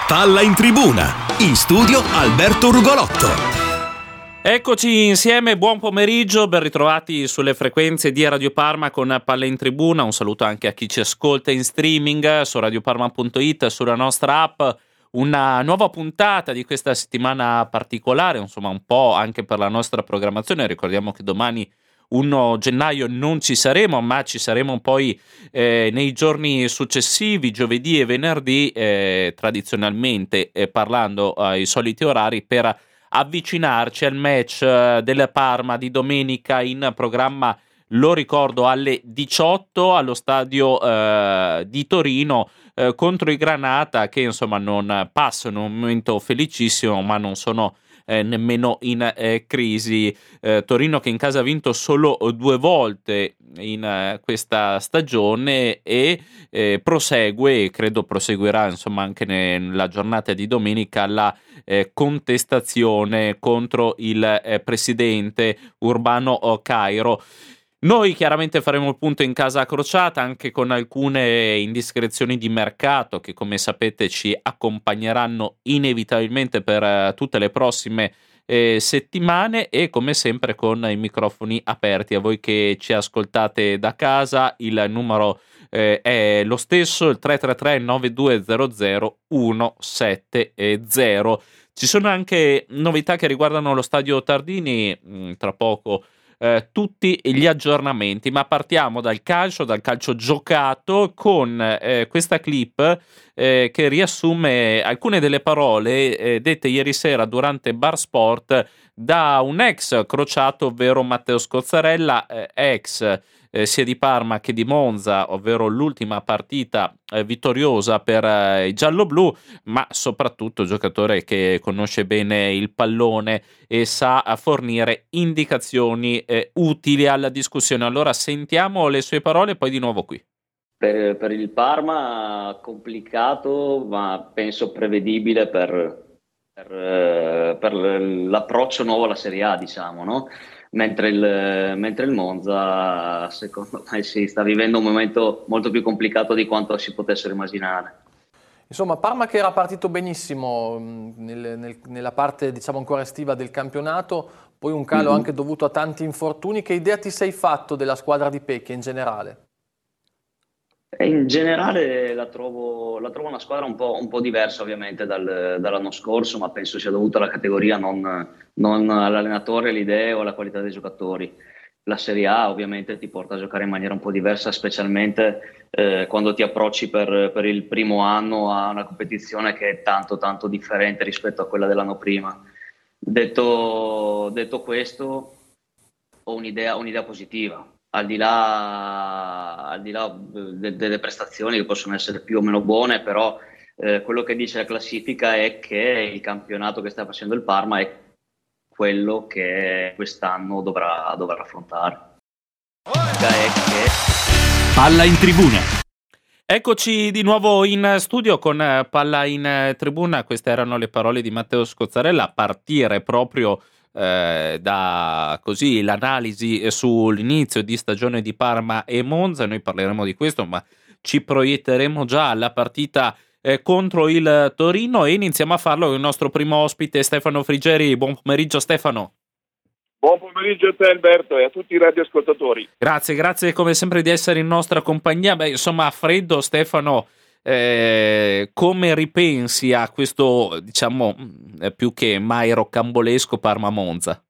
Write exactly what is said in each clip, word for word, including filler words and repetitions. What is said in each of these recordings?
Palla in tribuna, in studio Alberto Rugolotto. Eccoci insieme, buon pomeriggio, ben ritrovati sulle frequenze di Radio Parma con Palla in Tribuna. Un saluto anche a chi ci ascolta in streaming su radioparma punto it, sulla nostra app. Una nuova puntata di questa settimana particolare, insomma un po' anche per la nostra programmazione. Ricordiamo che domani primo gennaio non ci saremo, ma ci saremo poi eh, nei giorni successivi, giovedì e venerdì, eh, tradizionalmente eh, parlando ai soliti orari, per avvicinarci al match eh, del Parma di domenica, in programma, lo ricordo, alle diciotto allo stadio eh, di Torino eh, contro i Granata, che insomma non passano un momento felicissimo, ma non sono Eh, nemmeno in eh, crisi. eh, Torino che in casa ha vinto solo due volte in eh, questa stagione e eh, prosegue, e credo proseguirà insomma anche nella giornata di domenica, la eh, contestazione contro il eh, presidente Urbano Cairo. Noi chiaramente faremo il punto in casa crociata, anche con alcune indiscrezioni di mercato che, come sapete, ci accompagneranno inevitabilmente per uh, tutte le prossime eh, settimane, e come sempre con i microfoni aperti a voi che ci ascoltate da casa. Il numero eh, è lo stesso, il tre tre tre nove due zero zero uno sette zero. Ci sono anche novità che riguardano lo stadio Tardini, mh, tra poco Eh, tutti gli aggiornamenti, ma partiamo dal calcio, dal calcio giocato, con eh, questa clip eh, che riassume alcune delle parole eh, dette ieri sera durante Bar Sport da un ex crociato, ovvero Matteo Scozzarella, eh, ex eh, sia di Parma che di Monza, ovvero l'ultima partita eh, vittoriosa per eh, i gialloblu, ma soprattutto giocatore che conosce bene il pallone e sa fornire indicazioni eh, utili alla discussione. Allora sentiamo le sue parole, poi di nuovo qui. Per, per il Parma complicato, ma penso prevedibile per, per, per l'approccio nuovo alla Serie A, diciamo, no? Mentre il, mentre il Monza, secondo me, si sta vivendo un momento molto più complicato di quanto si potessero immaginare. Insomma, Parma che era partito benissimo nel, nel, nella parte, diciamo, ancora estiva del campionato, poi un calo mm-hmm. anche dovuto a tanti infortuni. Che idea ti sei fatto della squadra di Pecchia in generale? In generale la trovo, la trovo una squadra un po', un po' diversa ovviamente dal, dall'anno scorso, ma penso sia dovuta alla categoria, non, non all'allenatore, alle idee o alla qualità dei giocatori. La Serie A ovviamente ti porta a giocare in maniera un po' diversa, specialmente eh, quando ti approcci per, per il primo anno a una competizione che è tanto tanto differente rispetto a quella dell'anno prima. Detto, detto questo, ho un'idea, un'idea positiva. Al di là, al di là de, delle prestazioni che possono essere più o meno buone, però eh, quello che dice la classifica è che il campionato che sta facendo il Parma è quello che quest'anno dovrà, dovrà affrontare. È che... Palla in tribuna. Eccoci di nuovo in studio con Palla in Tribuna. Queste erano le parole di Matteo Scozzarella, a partire proprio Eh, da così l'analisi sull'inizio di stagione di Parma e Monza. Noi parleremo di questo, ma ci proietteremo già alla partita eh, contro il Torino, e iniziamo a farlo con il nostro primo ospite, Stefano Frigeri. Buon pomeriggio Stefano. Buon pomeriggio a te Alberto e a tutti i radioascoltatori. Grazie, grazie come sempre di essere in nostra compagnia. Beh, insomma, a freddo, Stefano, Eh, come ripensi a questo, diciamo, più che mai rocambolesco Parma-Monza?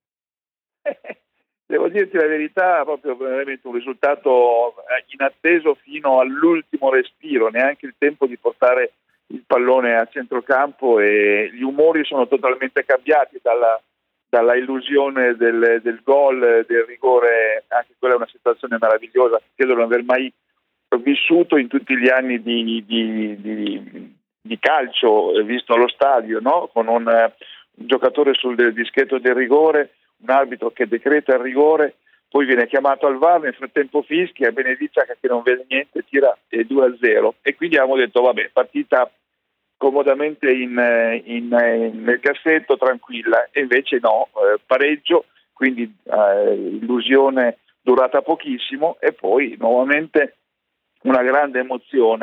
Devo dirti la verità, proprio veramente un risultato inatteso fino all'ultimo respiro, neanche il tempo di portare il pallone a centrocampo, e gli umori sono totalmente cambiati dalla, dalla illusione del, del gol, del rigore. Anche quella è una situazione meravigliosa, credo non aver mai vissuto in tutti gli anni di, di, di, di calcio visto allo stadio, no? Con un, un giocatore sul dischetto del rigore, un arbitro che decreta il rigore, poi viene chiamato al V A R, nel frattempo fischia, Benediccia che non vede niente tira due a zero, e quindi abbiamo detto vabbè, partita comodamente in, in, in, nel cassetto, tranquilla, e invece no, eh, pareggio, quindi eh, illusione durata pochissimo, e poi nuovamente una grande emozione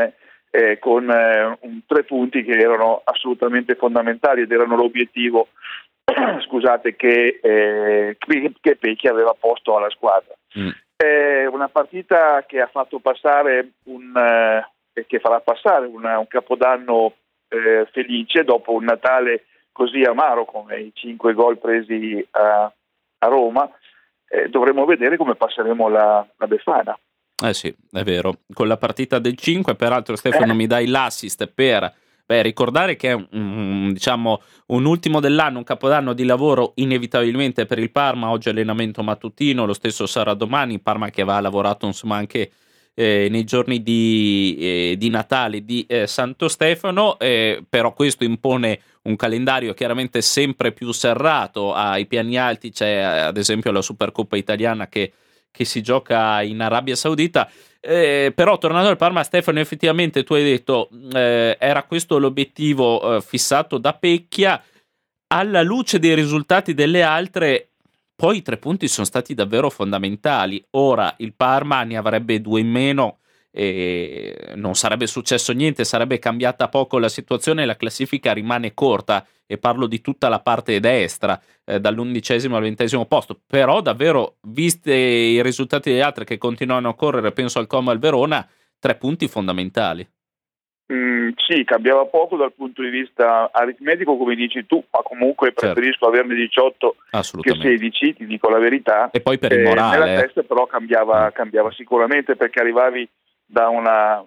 eh, con eh, un, tre punti che erano assolutamente fondamentali ed erano l'obiettivo scusate, che, eh, che Pecchi aveva posto alla squadra. Mm. È una partita che ha fatto passare un eh, che farà passare una, un capodanno eh, felice dopo un Natale così amaro come i cinque gol presi a, a Roma. Eh, dovremo vedere come passeremo la, la Befana. Eh sì, è vero, con la partita del cinque, peraltro Stefano eh. mi dai l'assist per beh, ricordare che è un, diciamo, un ultimo dell'anno, un capodanno di lavoro inevitabilmente per il Parma. Oggi allenamento mattutino, lo stesso sarà domani. Parma che aveva lavorato insomma anche eh, nei giorni di, eh, di Natale di eh, Santo Stefano, eh, però questo impone un calendario chiaramente sempre più serrato. Ai piani alti c'è ad esempio la Supercoppa italiana che, che si gioca in Arabia Saudita. Eh, però tornando al Parma, Stefano, effettivamente tu hai detto eh, era questo l'obiettivo eh, fissato da Pecchia. Alla luce dei risultati delle altre, poi i tre punti sono stati davvero fondamentali. Ora il Parma ne avrebbe due in meno e non sarebbe successo niente, sarebbe cambiata poco la situazione, la classifica rimane corta, e parlo di tutta la parte destra, eh, dall'undicesimo al ventesimo posto. Però davvero, viste i risultati degli altri che continuano a correre, penso al Como e al Verona, tre punti fondamentali. Mm, sì, cambiava poco dal punto di vista aritmetico, come dici tu, ma comunque preferisco certo. averne diciotto che sedici, ti dico la verità. E poi per il morale. Eh, nella testa però cambiava, cambiava sicuramente, perché arrivavi da una...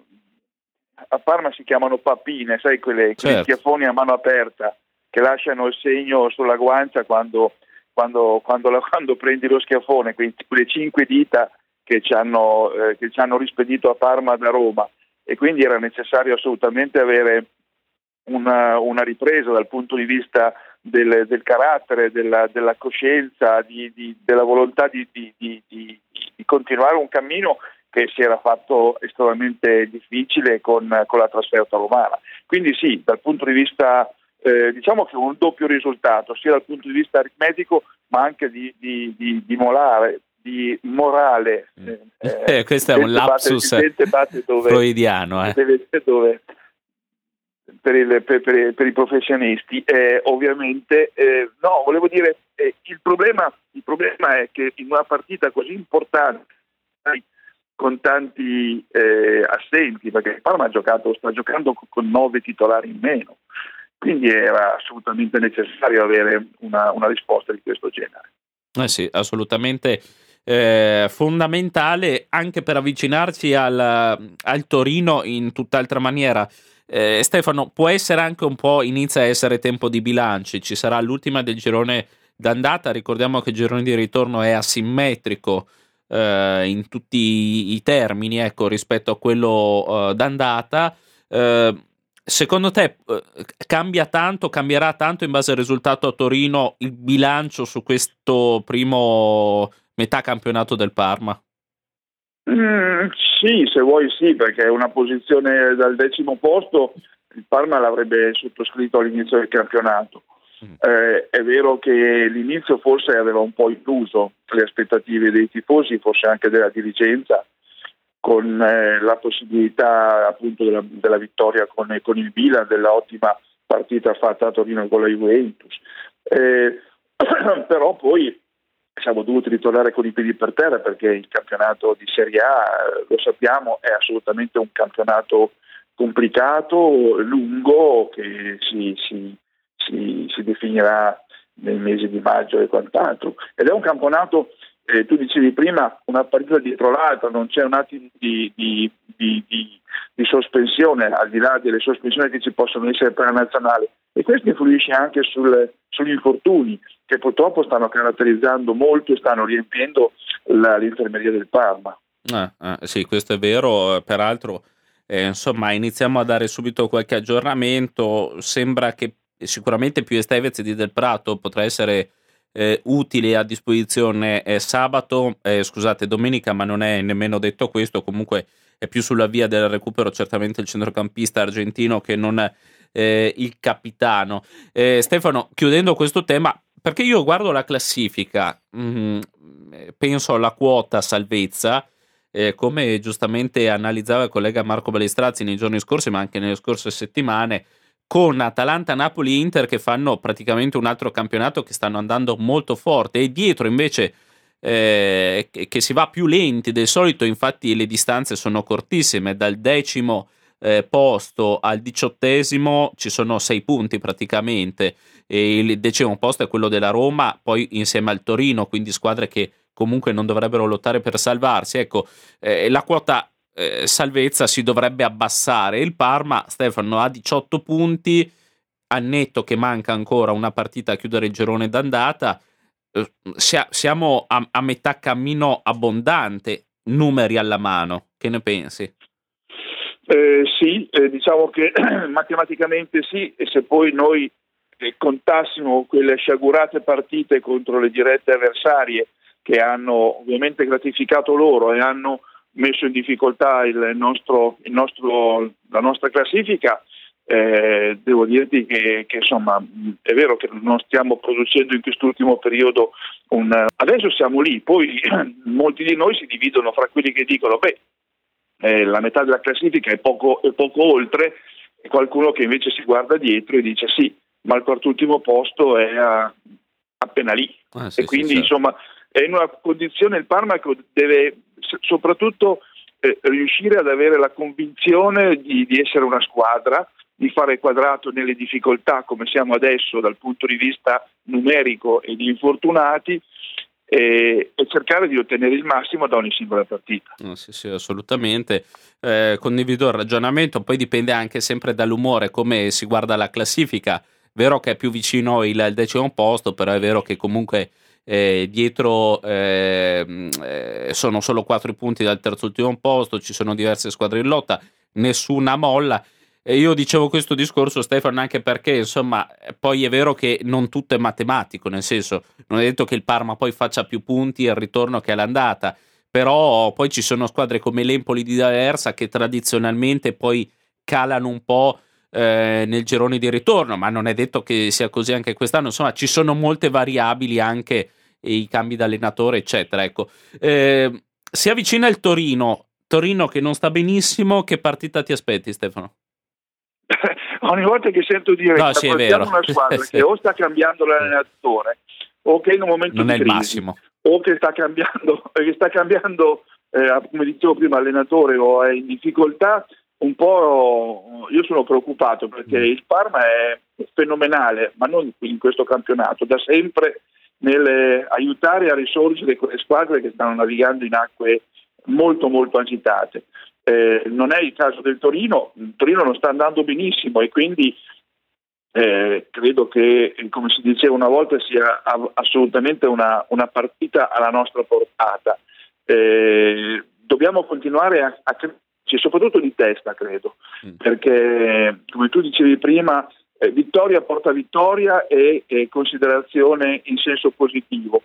A Parma si chiamano papine, sai, quelle, certo. quegli schiaffoni a mano aperta che lasciano il segno sulla guancia quando, quando, quando, la, quando prendi lo schiaffone, quelle cinque dita che ci hanno, eh, che ci hanno rispedito a Parma da Roma. E quindi era necessario assolutamente avere una, una ripresa dal punto di vista del, del carattere, della, della coscienza, di, di, della volontà di, di, di, di, di continuare un cammino che si era fatto estremamente difficile con, con la trasferta romana. Quindi sì, dal punto di vista, eh, diciamo che un doppio risultato, sia dal punto di vista aritmetico ma anche di, di, di, di molare, di morale. Eh, eh, questo è un lapsus dove, freudiano. Eh. Dove, per, il, per, per, per i professionisti, eh, ovviamente, eh, no, volevo dire, eh, il problema, il problema è che in una partita così importante, con tanti eh, assenti, perché il Parma ha giocato, sta giocando con nove titolari in meno, quindi era assolutamente necessario avere una, una risposta di questo genere. Eh sì, assolutamente eh, fondamentale anche per avvicinarci al, al Torino in tutt'altra maniera. Eh, Stefano, può essere anche un po', inizia a essere tempo di bilanci, ci sarà l'ultima del girone d'andata, ricordiamo che il girone di ritorno è asimmetrico eh, in tutti i, i termini, ecco, rispetto a quello eh, d'andata. Eh, secondo te eh, cambia tanto, cambierà tanto in base al risultato a Torino il bilancio su questo primo metà campionato del Parma? Mm, sì, se vuoi sì, perché una posizione dal decimo posto il Parma l'avrebbe sottoscritto all'inizio del campionato. Mm. Eh, è vero che l'inizio forse aveva un po' illuso le aspettative dei tifosi, forse anche della dirigenza, con eh, la possibilità appunto della, della vittoria con, con il Milan, della ottima partita fatta a Torino con la Juventus. Eh, però poi siamo dovuti ritornare con i piedi per terra, perché il campionato di Serie A, lo sappiamo, è assolutamente un campionato complicato, lungo, che si, si, si, si definirà nei mesi di maggio e quant'altro. Ed è un campionato, eh, tu dicevi prima, una partita dietro l'altra, non c'è un attimo di, di, di, di, di sospensione, al di là delle sospensioni che ci possono essere per la nazionale. E questo influisce anche sul, sugli infortuni, che purtroppo stanno caratterizzando molto e stanno riempiendo la, l'infermeria del Parma. Ah, ah, sì, questo è vero. Peraltro, eh, insomma, iniziamo a dare subito qualche aggiornamento. Sembra che sicuramente più Estevez di Del Prato potrà essere eh, utile a disposizione eh, sabato, eh, scusate, domenica, ma non è nemmeno detto questo. Comunque è più sulla via del recupero certamente il centrocampista argentino che non eh, il capitano. Eh, Stefano, chiudendo questo tema, perché io guardo la classifica, mh, penso alla quota salvezza, eh, come giustamente analizzava il collega Marco Balestrazzi nei giorni scorsi, ma anche nelle scorse settimane, con Atalanta, Napoli, Inter che fanno praticamente un altro campionato, che stanno andando molto forte, e dietro invece eh, che, che si va più lenti del solito. Infatti le distanze sono cortissime, dal decimo eh, posto al diciottesimo ci sono sei punti praticamente, e il decimo posto è quello della Roma, poi insieme al Torino, quindi squadre che comunque non dovrebbero lottare per salvarsi. Ecco, eh, la quota eh, salvezza si dovrebbe abbassare. Il Parma, Stefano, ha diciotto punti, al netto che manca ancora una partita a chiudere il girone d'andata. Eh, siamo a, a metà cammino abbondante, numeri alla mano. Che ne pensi? Eh, sì, eh, diciamo che matematicamente sì, e se poi noi eh, contassimo quelle sciagurate partite contro le dirette avversarie che hanno ovviamente gratificato loro e hanno messo in difficoltà il nostro, il nostro, la nostra classifica, eh, devo dirti che, che insomma è vero che non stiamo producendo in quest'ultimo periodo un... Adesso siamo lì, poi molti di noi si dividono fra quelli che dicono beh, eh, la metà della classifica è poco, è poco oltre, e qualcuno che invece si guarda dietro e dice sì, ma il quart'ultimo posto è a, appena lì. Ah, sì, e quindi sì, insomma è in una condizione, il Parma deve soprattutto eh, riuscire ad avere la convinzione di, di essere una squadra, di fare quadrato nelle difficoltà come siamo adesso dal punto di vista numerico e di infortunati, e, e cercare di ottenere il massimo da ogni singola partita. Oh, sì, sì, assolutamente. Eh, condivido il ragionamento, poi dipende anche sempre dall'umore, come si guarda la classifica. Vero che è più vicino il, il decimo posto, però è vero che comunque Eh, dietro eh, eh, sono solo quattro punti dal terzo ultimo posto, ci sono diverse squadre in lotta, nessuna molla. E io dicevo questo discorso, Stefano, anche perché insomma poi è vero che non tutto è matematico, nel senso, non è detto che il Parma poi faccia più punti al ritorno che all'andata, però poi ci sono squadre come l'Empoli di D'Aversa che tradizionalmente poi calano un po' Eh, nel girone di ritorno, ma non è detto che sia così anche quest'anno. Insomma, ci sono molte variabili, anche i cambi d'allenatore, eccetera. Ecco, eh, si avvicina il Torino, Torino che non sta benissimo. Che partita ti aspetti, Stefano? Ogni volta che sento dire no, che sì, è affrontiamo vero. una squadra che o sta cambiando l'allenatore o che è in un momento non di è il crisi, massimo, o che sta cambiando, che sta cambiando eh, come dicevo prima, allenatore o è in difficoltà, un po' io sono preoccupato, perché mm. il Parma è fenomenale, ma non in questo campionato, da sempre nel aiutare a risorgere quelle squadre che stanno navigando in acque molto molto agitate. Eh, non è il caso del Torino, il Torino non sta andando benissimo e quindi eh, credo che, come si diceva una volta, sia assolutamente una, una partita alla nostra portata. Eh, dobbiamo continuare a, a soprattutto di testa, credo, mm. perché come tu dicevi prima, eh, vittoria porta vittoria e, e considerazione in senso positivo.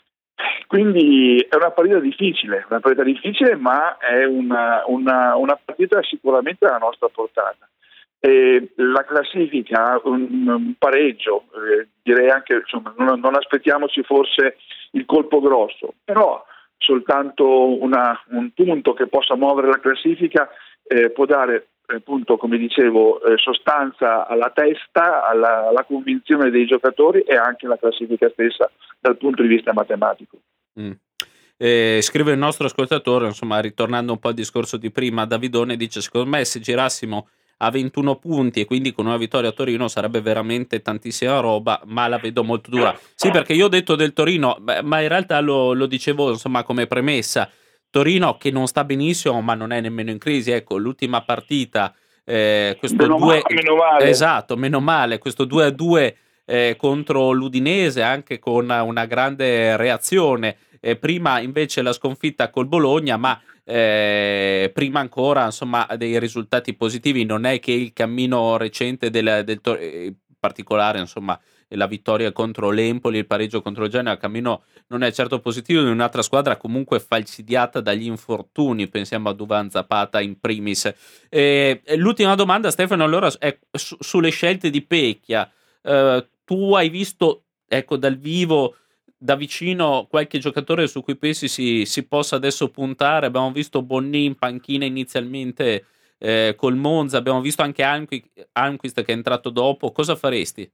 Quindi è una partita difficile, una partita difficile, ma è una, una, una partita sicuramente alla nostra portata. E la classifica, un, un pareggio, eh, direi anche, insomma, non, non aspettiamoci forse il colpo grosso, però soltanto una, un punto che possa muovere la classifica eh, può dare, appunto, come dicevo, eh, sostanza alla testa, alla, alla convinzione dei giocatori e anche alla classifica stessa dal punto di vista matematico. Mm. Eh, scrive il nostro ascoltatore, insomma, ritornando un po' al discorso di prima, Davidone dice: secondo me se girassimo a ventuno punti e quindi con una vittoria a Torino sarebbe veramente tantissima roba, ma la vedo molto dura. Sì, perché io ho detto del Torino, beh, ma in realtà lo, lo dicevo, insomma, come premessa. Torino che non sta benissimo, ma non è nemmeno in crisi. Ecco, l'ultima partita, eh, questo meno due, male, meno male. Esatto, meno male, questo due a due eh, contro l'Udinese, anche con una grande reazione. Eh, prima invece la sconfitta col Bologna, ma Eh, prima ancora, insomma, dei risultati positivi. Non è che il cammino recente del, del in particolare, insomma, la vittoria contro l'Empoli, il pareggio contro il Genoa, il cammino non è certo positivo di un'altra squadra comunque falcidiata dagli infortuni. Pensiamo a Duvan Zapata in primis. Eh, l'ultima domanda, Stefano, allora è su, sulle scelte di Pecchia. Eh, tu hai visto, ecco, dal vivo da vicino qualche giocatore su cui pensi si, si possa adesso puntare? Abbiamo visto Bonni in panchina inizialmente eh, col Monza, abbiamo visto anche Almqvist che è entrato dopo. Cosa faresti?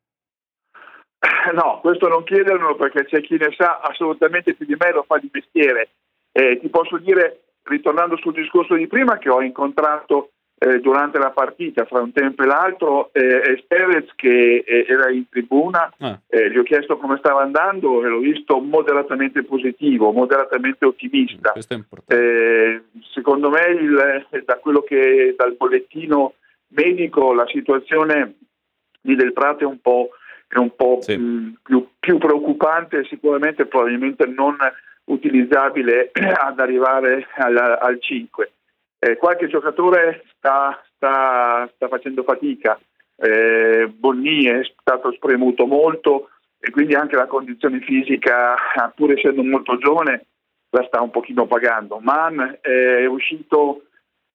No, questo non chiedermelo perché c'è chi ne sa assolutamente più di me, lo fa di mestiere. Eh, ti posso dire, ritornando sul discorso di prima, che ho incontrato eh, durante la partita fra un tempo e l'altro eh, Perez che eh, era in tribuna, ah. eh, gli ho chiesto come stava andando e l'ho visto moderatamente positivo, moderatamente ottimista. Questo è importante. Eh, secondo me il, da quello che dal bollettino medico la situazione di Del Prato è un po' è un po' sì. mh, più, più preoccupante, sicuramente probabilmente non utilizzabile ad arrivare al, al cinque. Eh, qualche giocatore sta, sta, sta facendo fatica, eh, Bonni è stato spremuto molto e quindi anche la condizione fisica, pur essendo molto giovane, la sta un pochino pagando. Mann è uscito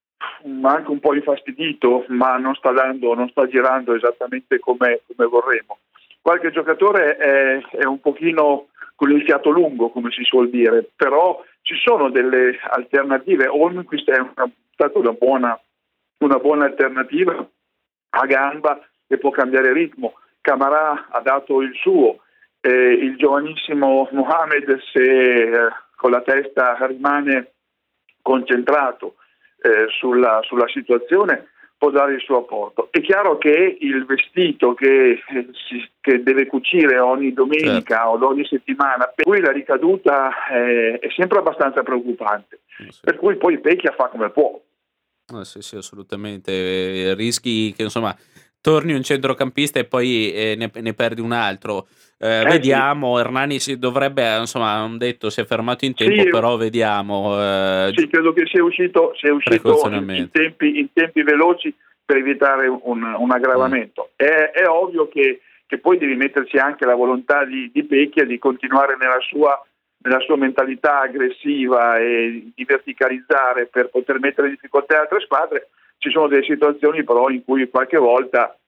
anche un po' infastidito, ma non sta dando, non sta girando esattamente come, come vorremmo. Qualche giocatore è, è un pochino con il fiato lungo, come si suol dire, però ci sono delle alternative. Almqvist è una, stata una buona, una buona alternativa a gamba e può cambiare ritmo. Camarà ha dato il suo, eh, il giovanissimo Mohamed, se eh, con la testa rimane concentrato eh, sulla, sulla situazione, può dare il suo apporto. È chiaro che il vestito che, eh, si, che deve cucire ogni domenica certo. o ogni settimana, per cui la ricaduta è, è sempre abbastanza preoccupante, eh sì. per cui poi Pecchia fa come può. Eh sì, sì, assolutamente. Eh, rischi che insomma torni un centrocampista e poi eh, ne, ne perdi un altro. Eh, eh, vediamo, sì. Hernani si dovrebbe, insomma, hanno detto si è fermato in tempo, sì, però vediamo. Eh, sì, credo che sia uscito, sia uscito in, in, tempi, in tempi veloci per evitare un, un aggravamento. Mm. È, è ovvio che, che poi devi metterci anche la volontà di, di Pecchia di continuare nella sua, nella sua mentalità aggressiva e di verticalizzare per poter mettere in difficoltà le altre squadre. Ci sono delle situazioni però in cui qualche volta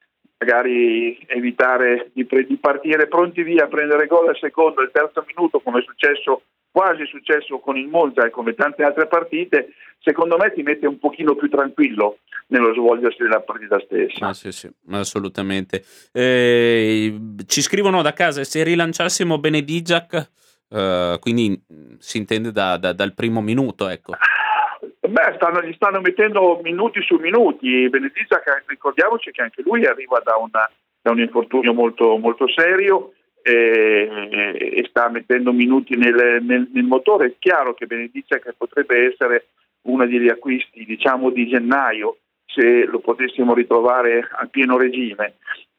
magari evitare di, pre- di partire pronti via a prendere gol al secondo e al terzo minuto, come è successo, quasi successo con il Monza e come tante altre partite, secondo me ti mette un pochino più tranquillo nello svolgersi della partita stessa. Ah, sì, sì, assolutamente. Eh, ci scrivono da casa, se rilanciassimo Benedijak, eh, quindi si intende da, da, dal primo minuto, ecco. Beh, stanno, gli stanno mettendo minuti su minuti. Benedijak, ricordiamoci che anche lui arriva da, una, da un infortunio molto, molto serio e, e sta mettendo minuti nel, nel, nel motore. È chiaro che Benedijak potrebbe essere uno degli acquisti, diciamo, di gennaio, se lo potessimo ritrovare a pieno regime.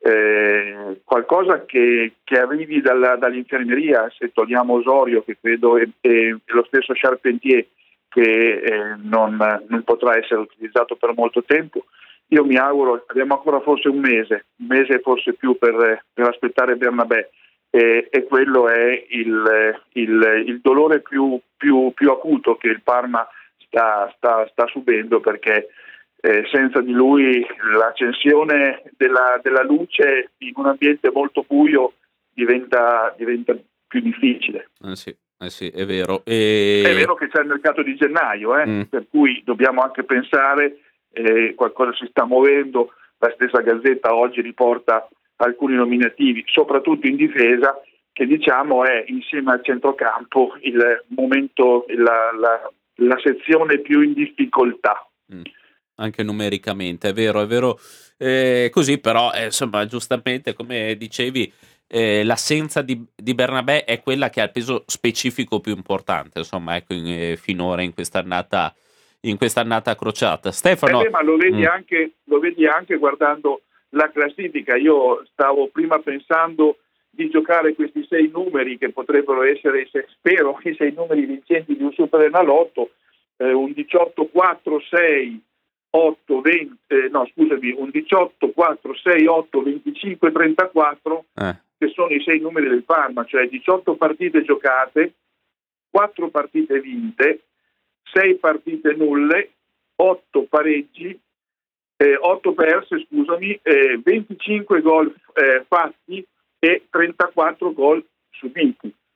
Eh, qualcosa che, che arrivi dalla, dall'infermeria, se togliamo Osorio, che credo è, è lo stesso Charpentier, che eh, non, non potrà essere utilizzato per molto tempo. Io mi auguro, abbiamo ancora forse un mese, un mese forse più per, per aspettare Bernabé, e, e quello è il, il, il dolore più, più, più acuto che il Parma sta, sta, sta subendo, perché eh, senza di lui l'accensione della, della luce in un ambiente molto buio diventa, diventa più difficile. Eh sì. Eh sì, è vero. E... È vero che c'è il mercato di gennaio, eh? mm. per cui dobbiamo anche pensare, eh, qualcosa si sta muovendo, la stessa Gazzetta oggi riporta alcuni nominativi, soprattutto in difesa, che diciamo è insieme al centrocampo il momento, la, la, la sezione più in difficoltà. Mm. Anche numericamente, è vero, è vero. Eh, così però, eh, insomma, giustamente, come dicevi, Eh, l'assenza di, di Bernabé è quella che ha il peso specifico più importante, insomma, ecco, in, eh, finora in quest'annata in quest'annata crociata. Stefano, eh beh, ma lo vedi, mm. anche, lo vedi anche guardando la classifica. Io stavo prima pensando di giocare questi sei numeri che potrebbero essere, se spero, i sei numeri vincenti di un Superenalotto, eh, un diciotto quattro sei otto venti, eh, no scusami, un diciotto quattro sei otto venticinque trentaquattro, eh. che sono i sei numeri del Parma, cioè diciotto partite giocate, quattro partite vinte, sei partite nulle, otto pareggi, eh, otto perse, scusami, eh, venticinque gol eh, fatti e trentaquattro gol subiti.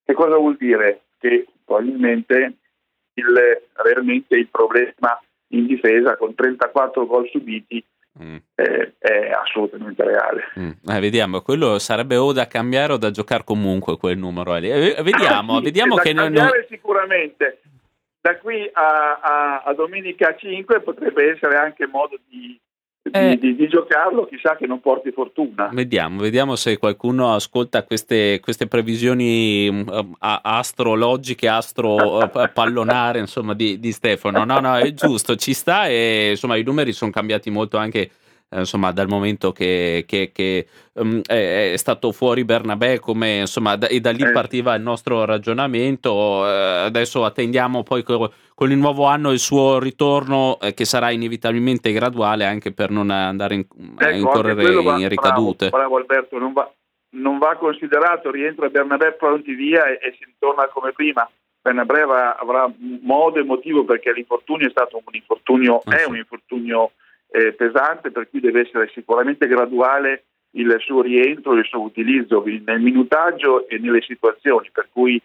Che cosa vuol dire? Che probabilmente il, realmente il problema in difesa con trentaquattro gol subiti mm. eh, è assolutamente reale. Mm. Eh, vediamo, quello sarebbe o da cambiare o da giocare comunque quel numero lì. Eh, vediamo, ah, sì, vediamo da che cambiare non... sicuramente. Da qui a, a, a domenica cinque potrebbe essere anche modo di Eh, Di, di, di giocarlo, chissà che non porti fortuna. Vediamo, vediamo se qualcuno ascolta queste, queste previsioni um, astrologiche, astro uh, pallonare, insomma, di, di Stefano. No, no, è giusto, ci sta, e insomma i numeri sono cambiati molto anche eh, insomma dal momento che, che, che um, è, è stato fuori Bernabé, come insomma da, e da lì eh. partiva il nostro ragionamento. Eh, adesso attendiamo poi co- con il nuovo anno il suo ritorno, eh, che sarà inevitabilmente graduale, anche per non andare in, a ecco, incorrere va, in ricadute. Bravo, bravo Alberto, non va, non va considerato, rientra Bernabé pronti via e, e si ritorna come prima. Bernabé avrà, avrà modo e motivo, perché l'infortunio è stato un infortunio, ah, è sì. un infortunio eh, pesante, per cui deve essere sicuramente graduale il suo rientro e il suo utilizzo nel minutaggio e nelle situazioni, per cui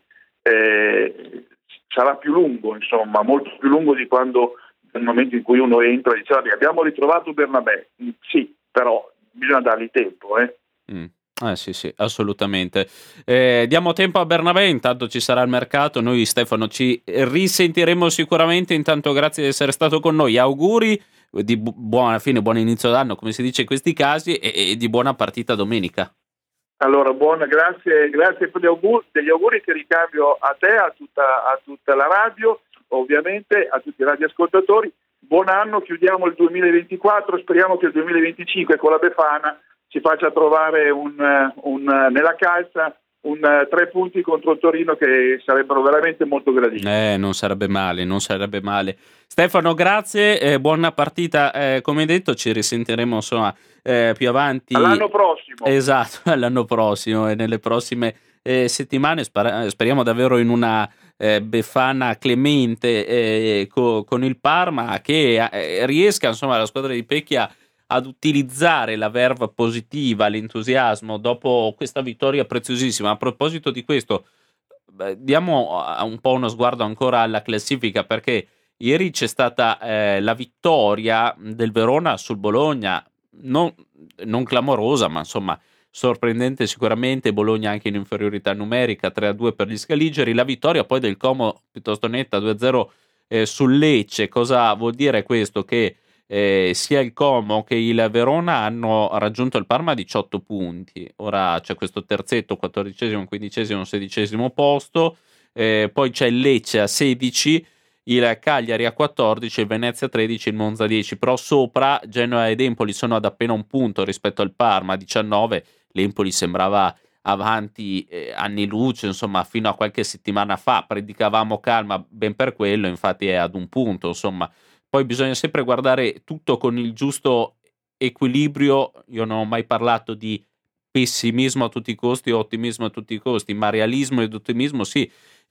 eh, sarà più lungo, insomma, molto più lungo di quando nel momento in cui uno entra e dice abbiamo ritrovato Bernabé. Sì, però bisogna dargli tempo, eh. Mm. Eh sì, sì, assolutamente. Eh, diamo tempo a Bernabé, intanto ci sarà il mercato. Noi, Stefano, ci risentiremo sicuramente. Intanto grazie di essere stato con noi. Auguri di bu- buona fine, buon inizio d'anno, come si dice in questi casi, e, e di buona partita domenica. Allora, buona, grazie, grazie per gli auguri, degli auguri che ricambio a te, a tutta, a tutta la radio, ovviamente, a tutti i radioascoltatori. Buon anno, chiudiamo il duemilaventiquattro, speriamo che il duemilaventicinque con la Befana ci faccia trovare un, un, nella calza un tre punti contro il Torino, che sarebbero veramente molto graditi. Eh, non sarebbe male, non sarebbe male. Stefano, grazie, eh, buona partita. Eh, come detto, ci risentiremo insomma eh, più avanti. All'anno prossimo. Esatto, all'anno prossimo e nelle prossime eh, settimane. Spar- speriamo davvero in una eh, Befana clemente eh, co- con il Parma, che eh, riesca insomma la squadra di Pecchia ad utilizzare la verve positiva, l'entusiasmo dopo questa vittoria preziosissima. A proposito di questo, beh, diamo un po' uno sguardo ancora alla classifica, perché ieri c'è stata eh, la vittoria del Verona sul Bologna, non, non clamorosa, ma insomma sorprendente sicuramente. Bologna anche in inferiorità numerica, tre a due per gli scaligeri. La vittoria poi del Como piuttosto netta, due a zero eh, sul Lecce. Cosa vuol dire questo? Che Eh, sia il Como che il Verona hanno raggiunto il Parma a diciotto punti. Ora c'è questo terzetto, quattordicesimo, quindicesimo, sedicesimo posto, eh, poi c'è il Lecce a sedici, il Cagliari a quattordici, il Venezia a tredici, il Monza a dieci, però sopra Genoa ed Empoli sono ad appena un punto rispetto al Parma a diciannove. L'Empoli sembrava avanti eh, anni luce, insomma, fino a qualche settimana fa predicavamo calma, ben per quello, infatti è ad un punto, insomma. Poi bisogna sempre guardare tutto con il giusto equilibrio. Io non ho mai parlato di pessimismo a tutti i costi o ottimismo a tutti i costi, ma realismo ed ottimismo sì.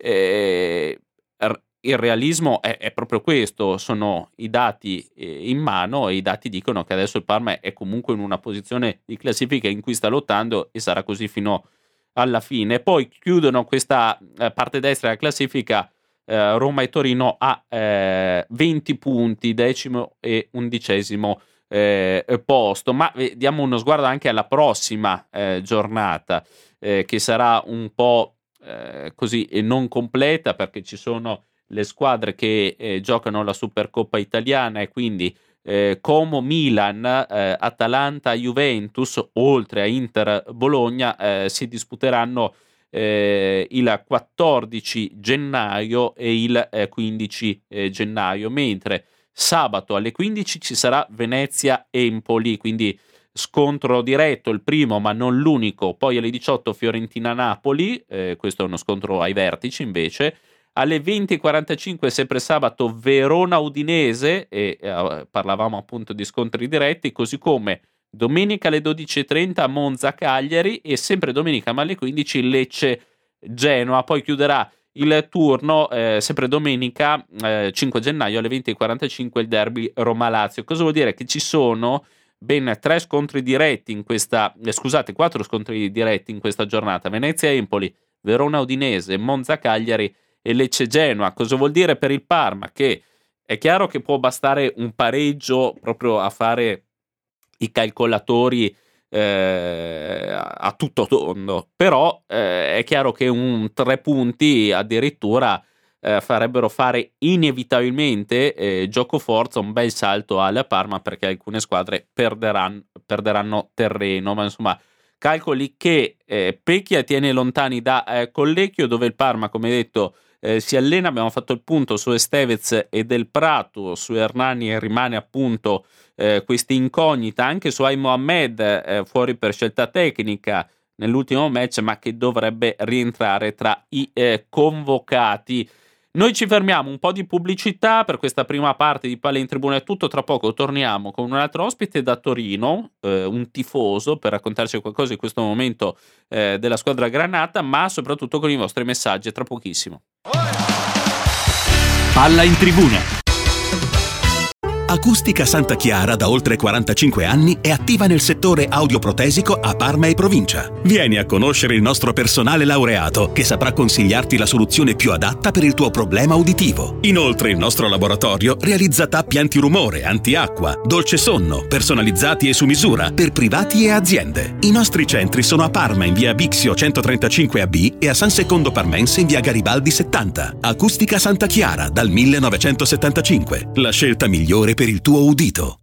Eh, il realismo è, è proprio questo, sono i dati in mano, e i dati dicono che adesso il Parma è comunque in una posizione di classifica in cui sta lottando, e sarà così fino alla fine. Poi chiudono questa parte destra della classifica Uh, Roma e Torino a uh, venti punti, decimo e undicesimo uh, posto. Ma eh, diamo uno sguardo anche alla prossima uh, giornata, uh, che sarà un po' uh, così e non completa, perché ci sono le squadre che uh, giocano la Supercoppa italiana, e quindi uh, Como, Milan, uh, Atalanta, Juventus, oltre a Inter, Bologna, uh, si disputeranno Eh, il quattordici gennaio e il eh, quindici eh, gennaio, mentre sabato alle quindici ci sarà Venezia-Empoli, quindi scontro diretto, il primo ma non l'unico. Poi alle diciotto Fiorentina-Napoli, eh, questo è uno scontro ai vertici invece. Alle venti e quarantacinque sempre sabato Verona-Udinese, e eh, parlavamo appunto di scontri diretti, così come domenica alle dodici e trenta Monza-Cagliari, e sempre domenica ma alle quindici Lecce-Genoa. Poi chiuderà il turno eh, sempre domenica eh, cinque gennaio alle venti e quarantacinque il derby Roma-Lazio. Cosa vuol dire? Che ci sono ben tre scontri diretti in questa eh, scusate, quattro scontri diretti in questa giornata: Venezia-Empoli, Verona Udinese, Monza Cagliari e Lecce Genoa. Cosa vuol dire per il Parma? Che è chiaro che può bastare un pareggio proprio a fare i calcolatori eh, a tutto tondo, però eh, è chiaro che un tre punti addirittura eh, farebbero fare inevitabilmente eh, gioco forza, un bel salto alla Parma, perché alcune squadre perderanno, perderanno terreno, ma insomma calcoli che eh, Pecchia tiene lontani da eh, Collecchio, dove il Parma, come detto, Eh, si allena. Abbiamo fatto il punto su Estevez e Del Prato, su Hernani rimane appunto eh, questa incognita, anche su Ay Mohamed eh, fuori per scelta tecnica nell'ultimo match, ma che dovrebbe rientrare tra i eh, convocati. Noi ci fermiamo, un po' di pubblicità per questa prima parte di Palla in Tribuna è tutto, tra poco torniamo con un altro ospite da Torino, eh, un tifoso, per raccontarci qualcosa in questo momento eh, della squadra granata, ma soprattutto con i vostri messaggi, tra pochissimo. Palla in Tribuna. Acustica Santa Chiara da oltre quarantacinque anni è attiva nel settore audioprotesico a Parma e provincia. Vieni a conoscere il nostro personale laureato che saprà consigliarti la soluzione più adatta per il tuo problema uditivo. Inoltre il nostro laboratorio realizza tappi antirumore, antiacqua, dolce sonno, personalizzati e su misura per privati e aziende. I nostri centri sono a Parma in via Bixio centotrentacinque A B e a San Secondo Parmense in via Garibaldi settanta. Acustica Santa Chiara dal millenovecentosettantacinque. La scelta migliore per il tuo udito.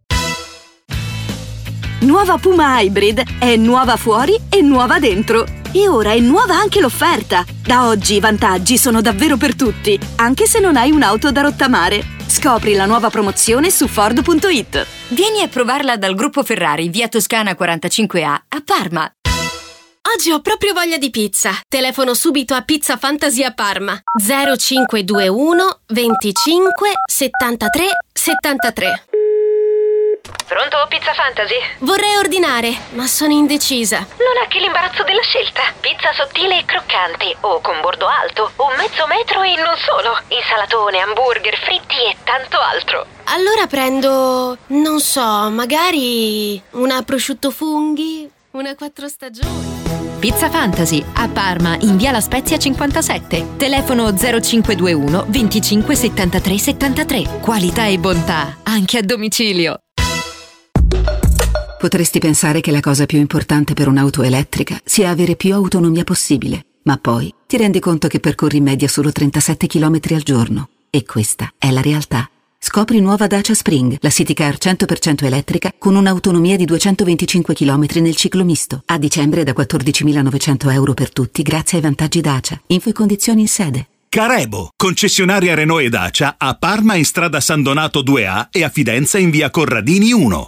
Nuova Puma Hybrid è nuova fuori e nuova dentro. E ora è nuova anche l'offerta. Da oggi i vantaggi sono davvero per tutti, anche se non hai un'auto da rottamare. Scopri la nuova promozione su Ford punto it. Vieni a provarla dal gruppo Ferrari, via Toscana quarantacinque A, a Parma. Oggi ho proprio voglia di pizza. Telefono subito a Pizza Fantasy a Parma. zero cinque due uno venticinque settantatré settantatré. Pronto, Pizza Fantasy? Vorrei ordinare, ma sono indecisa. Non ha che l'imbarazzo della scelta. Pizza sottile e croccante, o con bordo alto, o mezzo metro e non solo. Insalatone, hamburger, fritti e tanto altro. Allora prendo, non so, magari una prosciutto funghi, una quattro stagioni. Pizza Fantasy a Parma in via La Spezia cinquantasette. Telefono zero cinque due uno venticinque settantatré settantatré. Qualità e bontà anche a domicilio. Potresti pensare che la cosa più importante per un'auto elettrica sia avere più autonomia possibile, ma poi ti rendi conto che percorri in media solo trentasette chilometri al giorno. E questa è la realtà. Scopri nuova Dacia Spring, la city car cento per cento elettrica con un'autonomia di duecentoventicinque chilometri nel ciclo misto. A dicembre da quattordicimilanovecento euro per tutti grazie ai vantaggi Dacia. Info e condizioni in sede. Carebo, concessionaria Renault e Dacia a Parma in strada San Donato due A e a Fidenza in via Corradini uno.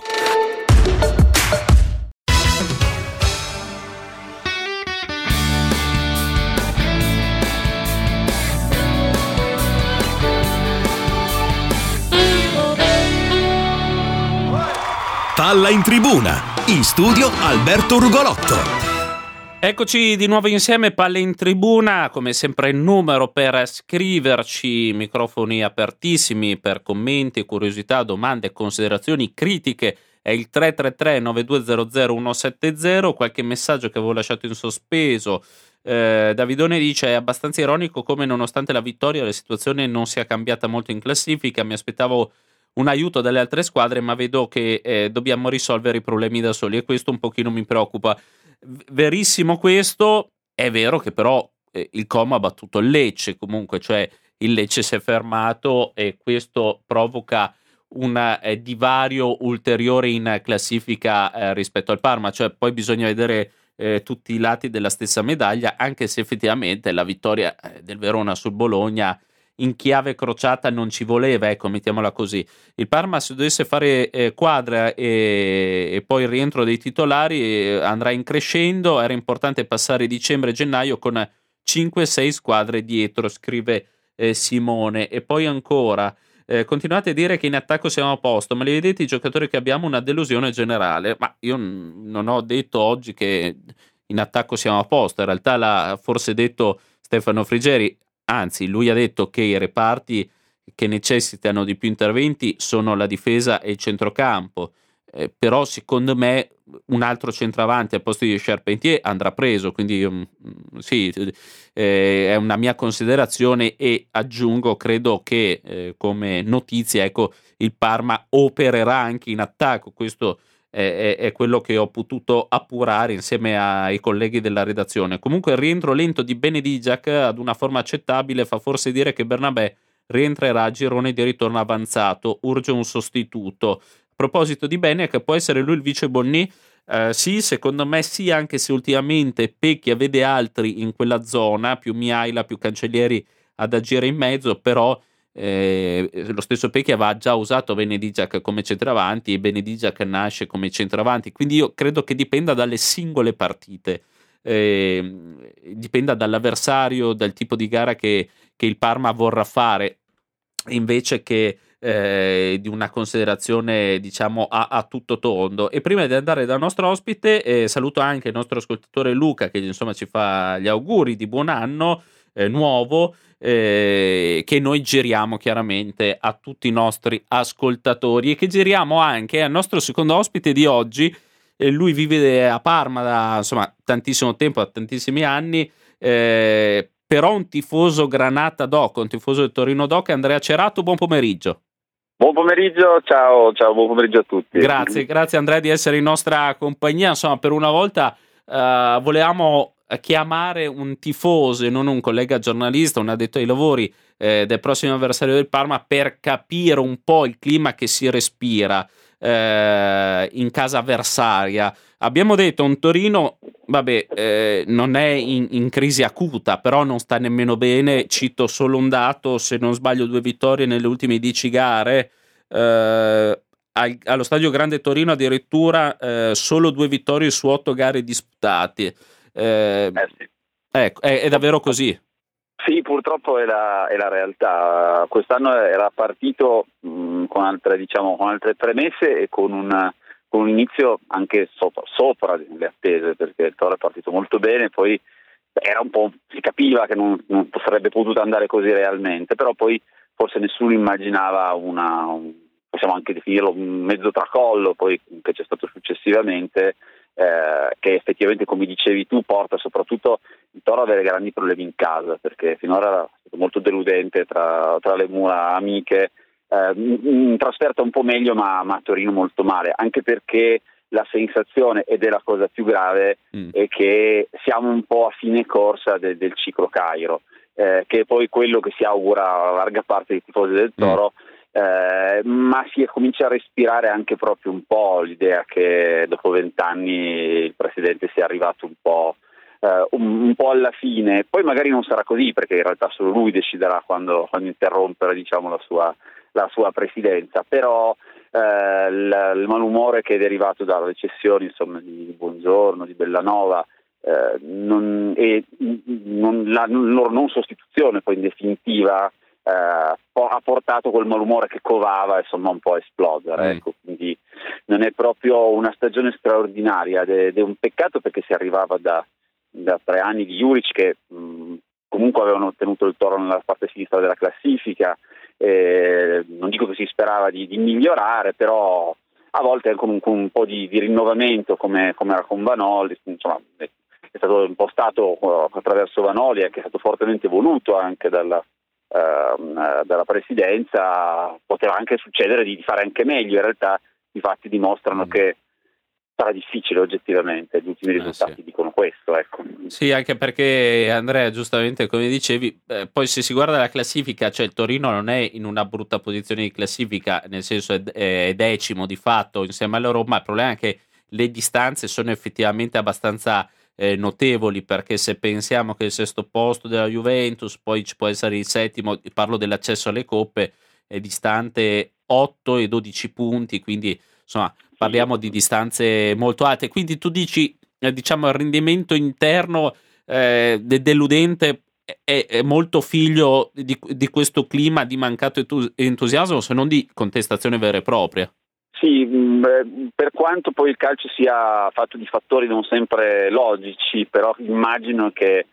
Palla in Tribuna, in studio Alberto Rugolotto. Eccoci di nuovo insieme, Palle in Tribuna, come sempre il numero per scriverci, microfoni apertissimi per commenti, curiosità, domande, considerazioni, critiche, è il tre tre tre nove due zero zero uno sette zero, qualche messaggio che avevo lasciato in sospeso. Eh, Davidone dice: è abbastanza ironico come nonostante la vittoria la situazione non sia cambiata molto in classifica, mi aspettavo un aiuto dalle altre squadre, ma vedo che eh, dobbiamo risolvere i problemi da soli e questo un pochino mi preoccupa. Verissimo questo, è vero che però eh, il Como ha battuto il Lecce, comunque, cioè il Lecce si è fermato e questo provoca un eh, divario ulteriore in classifica eh, rispetto al Parma, cioè poi bisogna vedere eh, tutti i lati della stessa medaglia, anche se effettivamente la vittoria eh, del Verona sul Bologna in chiave crociata non ci voleva, ecco, mettiamola così. Il Parma, se dovesse fare eh, quadra e, e poi il rientro dei titolari eh, andrà in crescendo, era importante passare dicembre e gennaio con cinque sei squadre dietro, scrive eh, Simone. E poi ancora eh, continuate a dire che in attacco siamo a posto, ma li vedete i giocatori che abbiamo, una delusione generale. Ma io n- non ho detto oggi che in attacco siamo a posto, in realtà l'ha forse detto Stefano Frigeri. Anzi, lui ha detto che i reparti che necessitano di più interventi sono la difesa e il centrocampo, eh, però secondo me un altro centravanti al posto di Charpentier andrà preso, quindi um, sì, eh, è una mia considerazione, e aggiungo, credo che eh, come notizia, ecco, il Parma opererà anche in attacco. Questo è, è, è quello che ho potuto appurare insieme ai colleghi della redazione. Comunque il rientro lento di Benedigiac ad una forma accettabile fa forse dire che Bernabé rientrerà a girone di ritorno avanzato, urge un sostituto. A proposito di Bene, che può essere lui il vice Bonni, eh, sì, secondo me sì, anche se ultimamente Pecchia vede altri in quella zona, più Mihaila, più Cancellieri ad agire in mezzo, però eh, lo stesso Pecchia aveva già usato Benedigiac come centravanti e Benedigiac nasce come centravanti, quindi io credo che dipenda dalle singole partite, eh, dipenda dall'avversario, dal tipo di gara che, che il Parma vorrà fare, invece che eh, di una considerazione, diciamo, a, a tutto tondo. E prima di andare dal nostro ospite, eh, saluto anche il nostro ascoltatore Luca, che insomma ci fa gli auguri di buon anno eh, nuovo, eh, che noi giriamo chiaramente a tutti i nostri ascoltatori, e che giriamo anche al nostro secondo ospite di oggi. Eh, lui vive a Parma da insomma tantissimo tempo, da tantissimi anni, eh, però un tifoso Granata Doc, un tifoso del Torino Doc. Andrea Cerato, buon pomeriggio. Buon pomeriggio, ciao, ciao, buon pomeriggio a tutti. Grazie, grazie Andrea di essere in nostra compagnia. Insomma, per una volta uh, volevamo chiamare un tifoso e non un collega giornalista, un addetto ai lavori eh, del prossimo avversario del Parma, per capire un po' il clima che si respira eh, in casa avversaria. Abbiamo detto un Torino, vabbè, eh, non è in, in crisi acuta, però non sta nemmeno bene. Cito solo un dato: se non sbaglio due vittorie nelle ultime dieci gare, eh, al, allo Stadio Grande Torino addirittura eh, solo due vittorie su otto gare disputate. Eh, eh sì. Ecco, è, è davvero così? Sì, purtroppo è la, è la realtà. Quest'anno era partito mh, con altre, diciamo, con altre premesse e con un con un inizio anche sopra, sopra le attese, perché il Toro è partito molto bene, poi era un po', si capiva che non, non sarebbe potuto andare così realmente, però poi forse nessuno immaginava una, un, possiamo anche definirlo un mezzo tracollo poi che c'è stato successivamente, eh, che effettivamente, come dicevi tu, porta soprattutto il Toro ad avere grandi problemi in casa, perché finora era stato molto deludente tra, tra le mura amiche. Uh, in trasferta un po' meglio, ma, ma a Torino molto male, anche perché la sensazione, ed è la cosa più grave, mm. è che siamo un po' a fine corsa de, del ciclo Cairo, eh, che è poi quello che si augura a larga parte dei tifosi del Toro, mm. eh, ma si comincia a respirare anche proprio un po' l'idea che dopo vent'anni il presidente sia arrivato un po' Uh, un, un po' alla fine. Poi magari non sarà così, perché in realtà solo lui deciderà quando, quando interrompere, diciamo, la sua, la sua presidenza, però uh, il, il malumore che è derivato dalla recessione, insomma, di Buongiorno, di Bellanova, uh, non, e non, la loro non sostituzione poi in definitiva uh, ha portato quel malumore che covava, insomma, un po' a esplodere. Mm. Ecco, quindi non è proprio una stagione straordinaria ed è un peccato, perché si arrivava da da tre anni di Juric, che mh, comunque avevano tenuto il Toro nella parte sinistra della classifica, eh, non dico che si sperava di, di migliorare, però a volte comunque un po' di, di rinnovamento, come, come era con Vanoli, insomma è, è stato impostato attraverso Vanoli, che è stato fortemente voluto anche dalla, uh, dalla presidenza. Poteva anche succedere di, di fare anche meglio, in realtà i fatti dimostrano mm. che sarà difficile oggettivamente, gli ultimi risultati eh sì. dicono questo, ecco. Sì, anche perché Andrea, giustamente come dicevi, eh, poi se si guarda la classifica, cioè il Torino non è in una brutta posizione di classifica, nel senso è, è decimo di fatto insieme alla Roma. Il problema è che le distanze sono effettivamente abbastanza eh, notevoli, perché se pensiamo che il sesto posto della Juventus, poi ci può essere il settimo, parlo dell'accesso alle coppe, è distante otto e dodici punti, quindi insomma parliamo di distanze molto alte. Quindi tu dici, eh, diciamo, il rendimento interno eh, de- deludente è, è molto figlio di, di questo clima di mancato entus- entusiasmo, se non di contestazione vera e propria. Sì, mh, per quanto poi il calcio sia fatto di fattori non sempre logici, però immagino che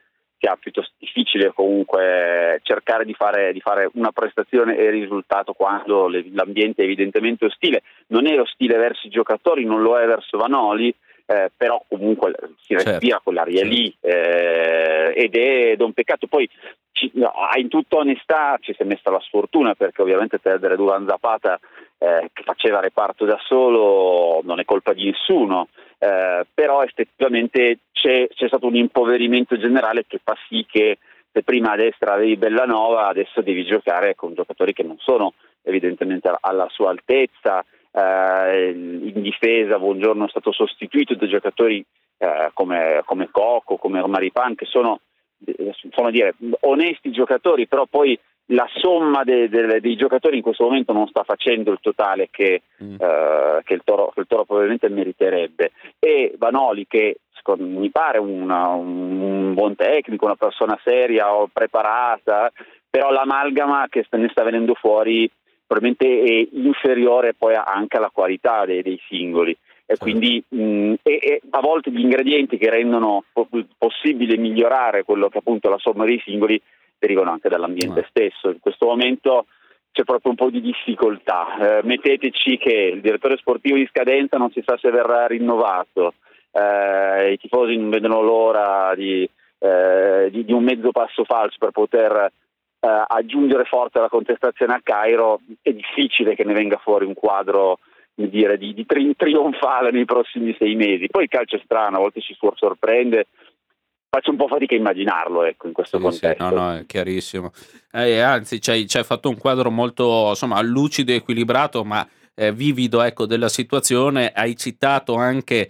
sia piuttosto difficile comunque cercare di fare, di fare una prestazione e risultato quando le, l'ambiente è evidentemente ostile. Non è ostile verso i giocatori, non lo è verso Vanoli, eh, però comunque si respira certo. quell'aria certo. lì eh, ed, è, ed è un peccato. Poi ci, in tutta onestà ci si è messa la sfortuna, perché ovviamente perdere Duvan Zapata eh, che faceva reparto da solo non è colpa di nessuno. Eh, però effettivamente c'è, c'è stato un impoverimento generale che fa sì che se prima a destra avevi Bellanova, adesso devi giocare con giocatori che non sono evidentemente alla sua altezza. Eh, in difesa Buongiorno è stato sostituito da giocatori eh, come, come Coco, come Maripan, che sono, sono dire, onesti giocatori, però poi la somma de, de, dei giocatori in questo momento non sta facendo il totale che, mm. uh, che, il Toro, che il Toro probabilmente meriterebbe. E Vanoli, che mi pare una, un buon tecnico, una persona seria o preparata, però l'amalgama che ne sta venendo fuori probabilmente è inferiore poi anche alla qualità dei, dei singoli. E quindi mh, e, e a volte gli ingredienti che rendono po- possibile migliorare quello che appunto la somma dei singoli derivano anche dall'ambiente ah. stesso. In questo momento c'è proprio un po' di difficoltà. Eh, metteteci che il direttore sportivo di scadenza non si sa se verrà rinnovato, eh, i tifosi non vedono l'ora di, eh, di, di un mezzo passo falso per poter eh, aggiungere forza alla contestazione a Cairo. È difficile che ne venga fuori un quadro dire, di, di tri- trionfale nei prossimi sei mesi. Poi il calcio è strano, a volte ci sorprende. Faccio un po' fatica a immaginarlo, ecco, in questo sì, contesto. Sì, no, no, è chiarissimo. Eh, anzi, ci hai, ci hai fatto un quadro molto, insomma, lucido e equilibrato, ma eh, vivido, ecco, della situazione. Hai citato anche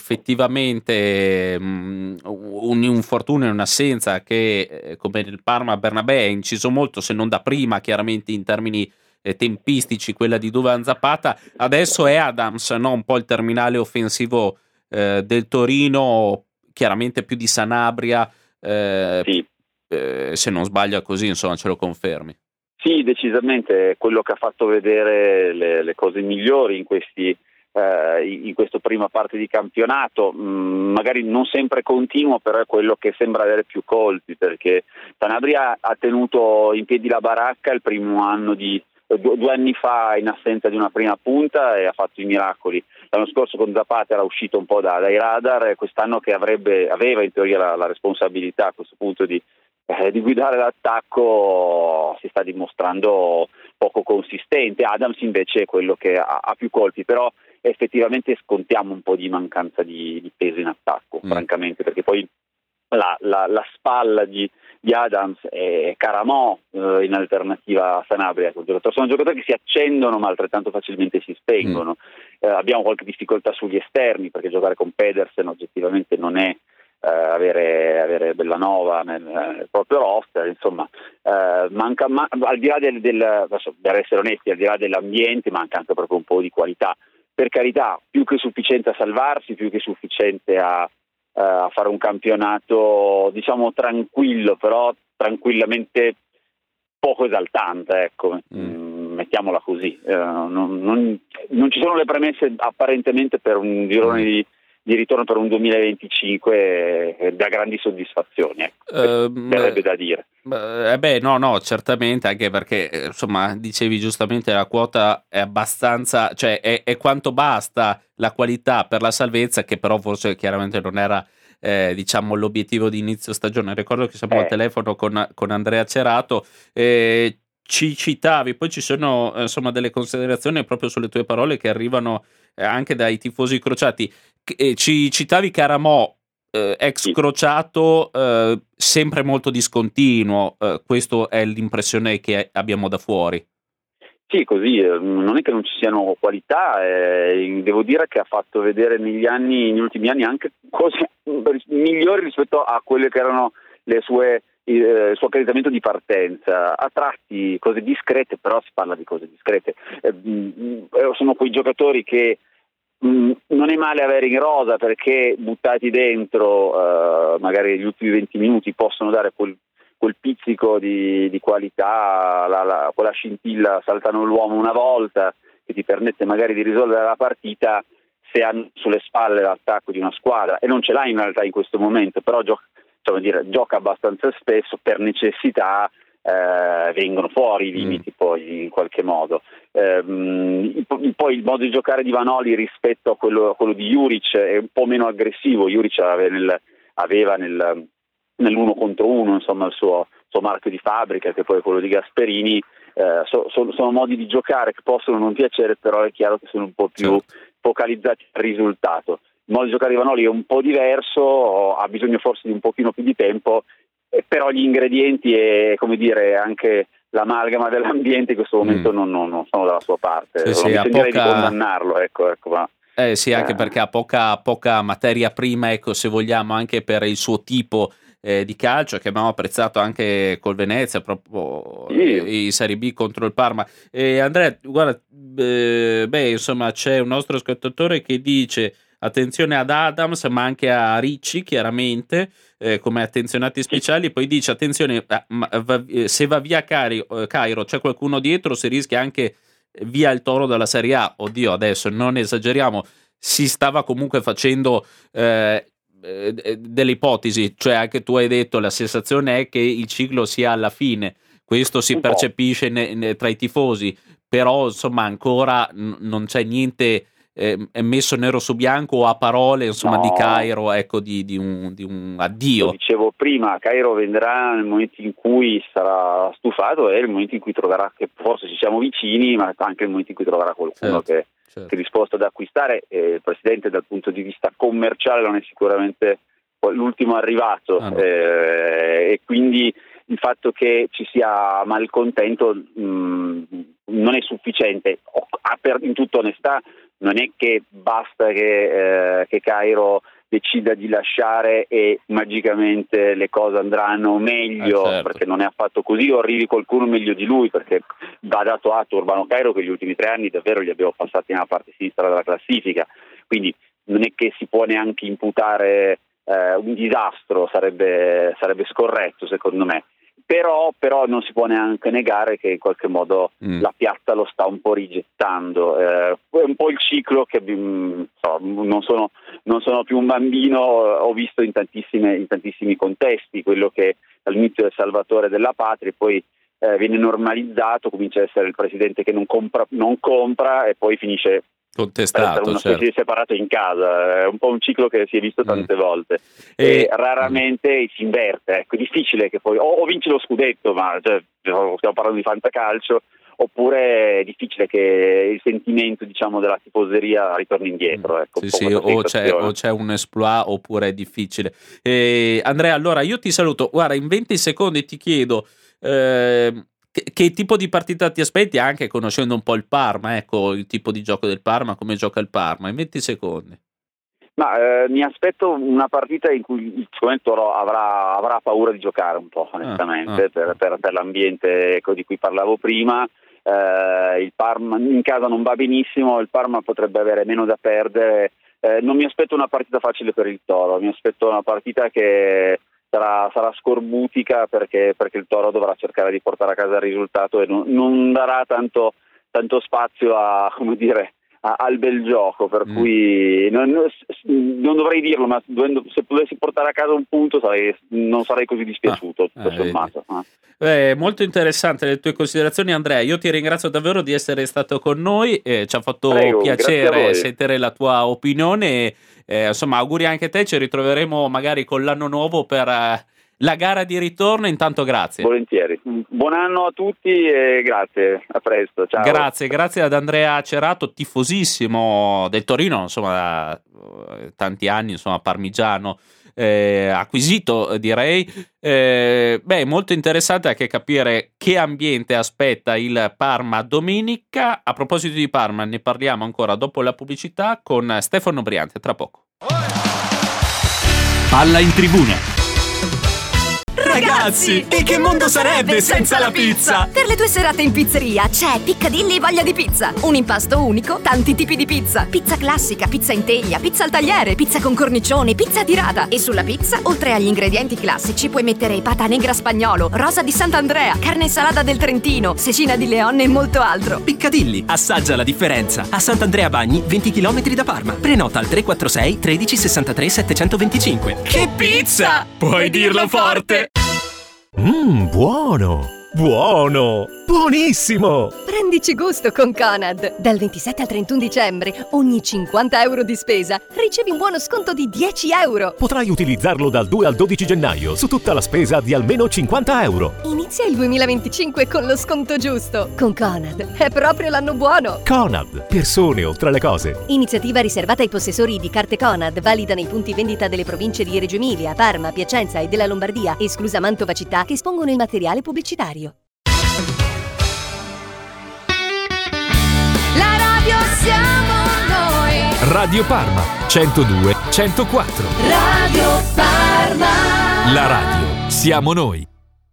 effettivamente mh, un infortunio e un'assenza che, eh, come nel Parma Bernabé, ha inciso molto, se non da prima, chiaramente in termini eh, tempistici, quella di Duvan Zapata. Adesso è Adams, no? Un po' il terminale offensivo eh, del Torino, chiaramente più di Sanabria, eh, sì. eh, se non sbaglio così, insomma, ce lo confermi? Sì, decisamente quello che ha fatto vedere le, le cose migliori in questi eh, in questa prima parte di campionato, mh, magari non sempre continuo, però è quello che sembra avere più colpi, perché Sanabria ha tenuto in piedi la baracca il primo anno di Due, due anni fa in assenza di una prima punta e ha fatto i miracoli. L'anno scorso con Zapata era uscito un po' da, dai radar, e quest'anno che avrebbe, aveva in teoria la, la responsabilità a questo punto di, eh, di guidare l'attacco, si sta dimostrando poco consistente. Adams invece è quello che ha, ha più colpi, però effettivamente scontiamo un po' di mancanza di, di peso in attacco, mm. francamente, perché poi la, la, la spalla di di Adams e Caramò eh, in alternativa a Sanabria. Sono giocatori che si accendono ma altrettanto facilmente si spengono. Mm. Eh, abbiamo qualche difficoltà sugli esterni, perché giocare con Pedersen oggettivamente non è eh, avere, avere Bellanova nel, nel proprio roster, insomma eh, manca, ma, al di là del, del per essere onesti, al di là dell'ambiente manca anche proprio un po' di qualità. Per carità, più che sufficiente a salvarsi, più che sufficiente a a fare un campionato diciamo tranquillo, però tranquillamente poco esaltante, ecco, mm. mettiamola così. Eh, non, non, non ci sono le premesse apparentemente per un girone mm. di, di ritorno per un duemilaventicinque eh, da grandi soddisfazioni, ecco, uh, verrebbe da dire. Eh beh, no, no, certamente, anche perché insomma dicevi giustamente la quota è abbastanza, cioè è, è quanto basta la qualità per la salvezza, che però forse chiaramente non era eh, diciamo l'obiettivo di inizio stagione. Ricordo che siamo eh. al telefono con, con Andrea Cerato, eh, ci citavi, poi ci sono insomma delle considerazioni proprio sulle tue parole che arrivano eh, anche dai tifosi crociati. Eh, ci citavi Caramò, Eh, ex crociato, eh, sempre molto discontinuo, eh, questa è l'impressione che abbiamo da fuori. Sì, così, eh, non è che non ci siano qualità, eh, devo dire che ha fatto vedere negli anni, negli ultimi anni anche cose migliori rispetto a quelle che erano le sue, eh, il suo accreditamento di partenza. A tratti cose discrete, però si parla di cose discrete. Eh, sono quei giocatori che Mm, non è male avere in rosa, perché buttati dentro uh, magari gli ultimi venti minuti possono dare quel, quel pizzico di, di qualità, la, la, quella scintilla saltano l'uomo una volta che ti permette magari di risolvere la partita se hanno sulle spalle l'attacco di una squadra, e non ce l'hai in realtà in questo momento, però gio- insomma, dire, gioca abbastanza spesso per necessità. Eh, vengono fuori i limiti mm. poi in qualche modo. Eh, poi il modo di giocare di Vanoli rispetto a quello, a quello di Juric è un po' meno aggressivo. Juric aveva nel, aveva nel, nell'uno contro uno insomma il suo, suo marchio di fabbrica, che poi è quello di Gasperini. Eh, so, so, sono modi di giocare che possono non piacere, però è chiaro che sono un po' più certo. focalizzati al risultato. Il modo di giocare di Vanoli è un po' diverso, ha bisogno forse di un pochino più di tempo, però gli ingredienti e, come dire, anche l'amalgama dell'ambiente in questo momento mm. non, non, non sono dalla sua parte. Sì, non sì, mi poca... di condannarlo, ecco, ecco, ma... Eh sì, anche eh. perché ha poca, poca materia prima, ecco, se vogliamo, anche per il suo tipo eh, di calcio, che abbiamo apprezzato anche col Venezia, proprio sì. i Serie B contro il Parma. E Andrea, guarda, eh, beh, insomma, c'è un nostro ascoltatore che dice attenzione ad Adams, ma anche a Ricci, chiaramente, eh, come attenzionati speciali. Poi dice attenzione, eh, va, eh, se va via Cairo, eh, Cairo, c'è qualcuno dietro, si rischia anche via il Toro dalla Serie A. Oddio, adesso non esageriamo, si stava comunque facendo eh, eh, delle ipotesi, cioè anche tu hai detto la sensazione è che il ciclo sia alla fine, questo si percepisce ne, ne, tra i tifosi, però insomma ancora n- non c'è niente eh, messo nero su bianco a parole, insomma, no. di Cairo, ecco, di, di, un, di un addio. Lo dicevo prima, Cairo vendrà nel momento in cui sarà stufato e nel momento in cui troverà, che forse ci siamo vicini, ma anche nel momento in cui troverà qualcuno certo, che, certo. che è disposto ad acquistare. E il presidente dal punto di vista commerciale non è sicuramente l'ultimo arrivato, ah, no. eh, e quindi il fatto che ci sia malcontento mh, non è sufficiente. In tutta onestà non è che basta che, eh, che Cairo decida di lasciare e magicamente le cose andranno meglio, eh certo. perché non è affatto così, o arrivi qualcuno meglio di lui, perché va dato atto a Urbano Cairo che gli ultimi tre anni davvero li abbiamo passati nella parte sinistra della classifica, quindi non è che si può neanche imputare eh, un disastro, sarebbe, sarebbe scorretto secondo me. Però, però non si può neanche negare che in qualche modo mm. la piazza lo sta un po' rigettando. Eh, è un po' il ciclo che mh, so, non, sono, non sono più un bambino, ho visto in, tantissime, in tantissimi contesti, quello che all'inizio è il salvatore della patria e poi eh, viene normalizzato, comincia a essere il presidente che non compra, non compra e poi finisce contestato, per una certo. specie di separato in casa. È un po' un ciclo che si è visto tante mm. volte e, e raramente mm. si inverte. Ecco, è difficile che poi o, o vince lo scudetto, ma cioè, stiamo parlando di fantacalcio, oppure è difficile che il sentimento, diciamo, della tifoseria ritorni indietro. Ecco, sì, sì, o c'è, o c'è un exploit oppure è difficile. Eh, Andrea, allora io ti saluto. Guarda, in venti secondi ti chiedo eh, che, che tipo di partita ti aspetti, anche conoscendo un po' il Parma, ecco, il tipo di gioco del Parma, come gioca il Parma, in venti secondi. Ma eh, mi aspetto una partita in cui il Toro avrà, avrà paura di giocare un po', onestamente, ah, ah. Per, per, per l'ambiente, ecco, di cui parlavo prima. Eh, il Parma in casa non va benissimo, il Parma potrebbe avere meno da perdere. Eh, non mi aspetto una partita facile per il Toro, mi aspetto una partita che sarà, sarà scorbutica, perché, perché il Toro dovrà cercare di portare a casa il risultato e non, non darà tanto, tanto spazio a, come dire, al bel gioco, per mm. cui non, non dovrei dirlo, ma dovendo, se potessi portare a casa un punto sarei, non sarei così dispiaciuto, ah, tutto sommato. Ah. Eh, molto interessante le tue considerazioni, Andrea. Io ti ringrazio davvero di essere stato con noi, eh, ci ha fatto Prego, piacere sentire la tua opinione, eh, insomma auguri anche a te, ci ritroveremo magari con l'anno nuovo per eh, la gara di ritorno. Intanto grazie. Volentieri. Buon anno a tutti e grazie. A presto. Ciao. Grazie, grazie ad Andrea Cerato, tifosissimo del Torino, insomma, da tanti anni, insomma, parmigiano eh, acquisito, direi. Eh, beh, molto interessante anche capire che ambiente aspetta il Parma domenica. A proposito di Parma, ne parliamo ancora dopo la pubblicità con Stefano Briante, tra poco. Palla in tribuna. Ragazzi, e che mondo sarebbe senza la pizza? Per le tue serate in pizzeria c'è Piccadilly Voglia di Pizza. Un impasto unico, tanti tipi di pizza. Pizza classica, pizza in teglia, pizza al tagliere, pizza con cornicione, pizza tirata. E sulla pizza, oltre agli ingredienti classici, puoi mettere pata negra spagnolo, rosa di Sant'Andrea, carne salata del Trentino, cecina di Leon e molto altro. Piccadilly, assaggia la differenza. A Sant'Andrea Bagni, venti chilometri da Parma. Prenota al tre quattro sei tredici sessantatré settecentoventicinque. Che pizza! Puoi dirlo forte! Mmm, buono! Buono! Buonissimo! Prendici gusto con Conad. Dal ventisette al trentuno dicembre, ogni cinquanta euro di spesa, ricevi un buono sconto di dieci euro. Potrai utilizzarlo dal due al dodici gennaio su tutta la spesa di almeno cinquanta euro. Inizia il duemilaventicinque con lo sconto giusto. Con Conad è proprio l'anno buono. Conad, persone oltre le cose. Iniziativa riservata ai possessori di carte Conad, valida nei punti vendita delle province di Reggio Emilia, Parma, Piacenza e della Lombardia, esclusa Mantova città, che espongono il materiale pubblicitario. La radio siamo noi. Radio Parma centodue centoquattro. Radio Parma. La radio siamo noi.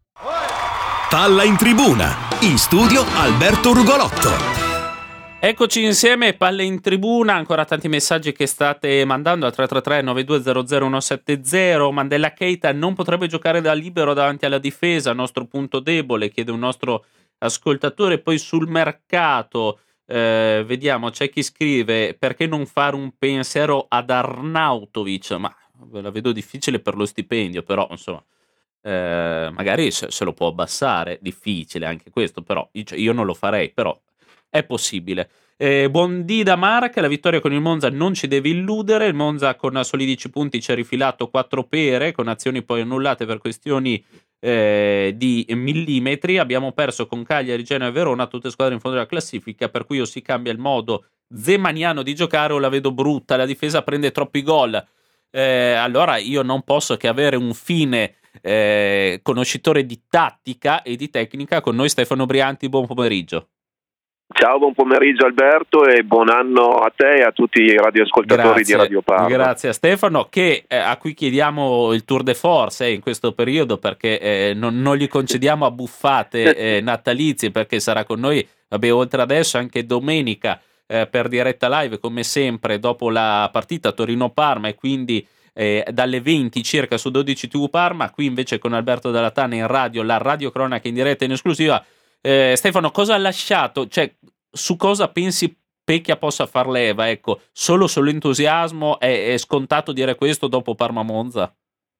Palla in tribuna. In studio Alberto Rugolotto. Eccoci insieme, palle in tribuna, ancora tanti messaggi che state mandando al tre tre tre nove due zero zero uno sette zero. Mandela Keita non potrebbe giocare da libero davanti alla difesa, nostro punto debole, chiede un nostro ascoltatore. Poi sul mercato, eh, vediamo, c'è chi scrive: perché non fare un pensiero ad Arnautovic? Ma ve la vedo difficile per lo stipendio, però insomma, eh, magari se, se lo può abbassare, difficile anche questo, però io non lo farei, però è possibile. Eh, buondì da Mark, la vittoria con il Monza non ci deve illudere. Il Monza con soli dieci punti ci ha rifilato quattro pere, con azioni poi annullate per questioni eh, di millimetri. Abbiamo perso con Cagliari, Genoa e Verona, tutte squadre in fondo alla classifica, per cui o si cambia il modo zemaniano di giocare o la vedo brutta, la difesa prende troppi gol. Eh, allora io non posso che avere un fine eh, conoscitore di tattica e di tecnica. Con noi Stefano Brianti, buon pomeriggio. Ciao, buon pomeriggio Alberto e buon anno a te e a tutti i radioascoltatori Grazie, di Radio Parma. Grazie a Stefano, che, eh, a cui chiediamo il tour de force eh, in questo periodo, perché eh, non, non gli concediamo abbuffate eh, natalizie, perché sarà con noi, vabbè, oltre adesso anche domenica eh, per diretta live, come sempre, dopo la partita Torino-Parma, e quindi eh, dalle venti circa su dodici tivù Parma. Qui invece con Alberto Dalla Tana in radio, la radiocronaca in diretta in esclusiva. Eh, Stefano, cosa ha lasciato? Cioè, su cosa pensi Pecchia possa far leva? Ecco, solo sull'entusiasmo è, è scontato dire questo dopo Parma-Monza?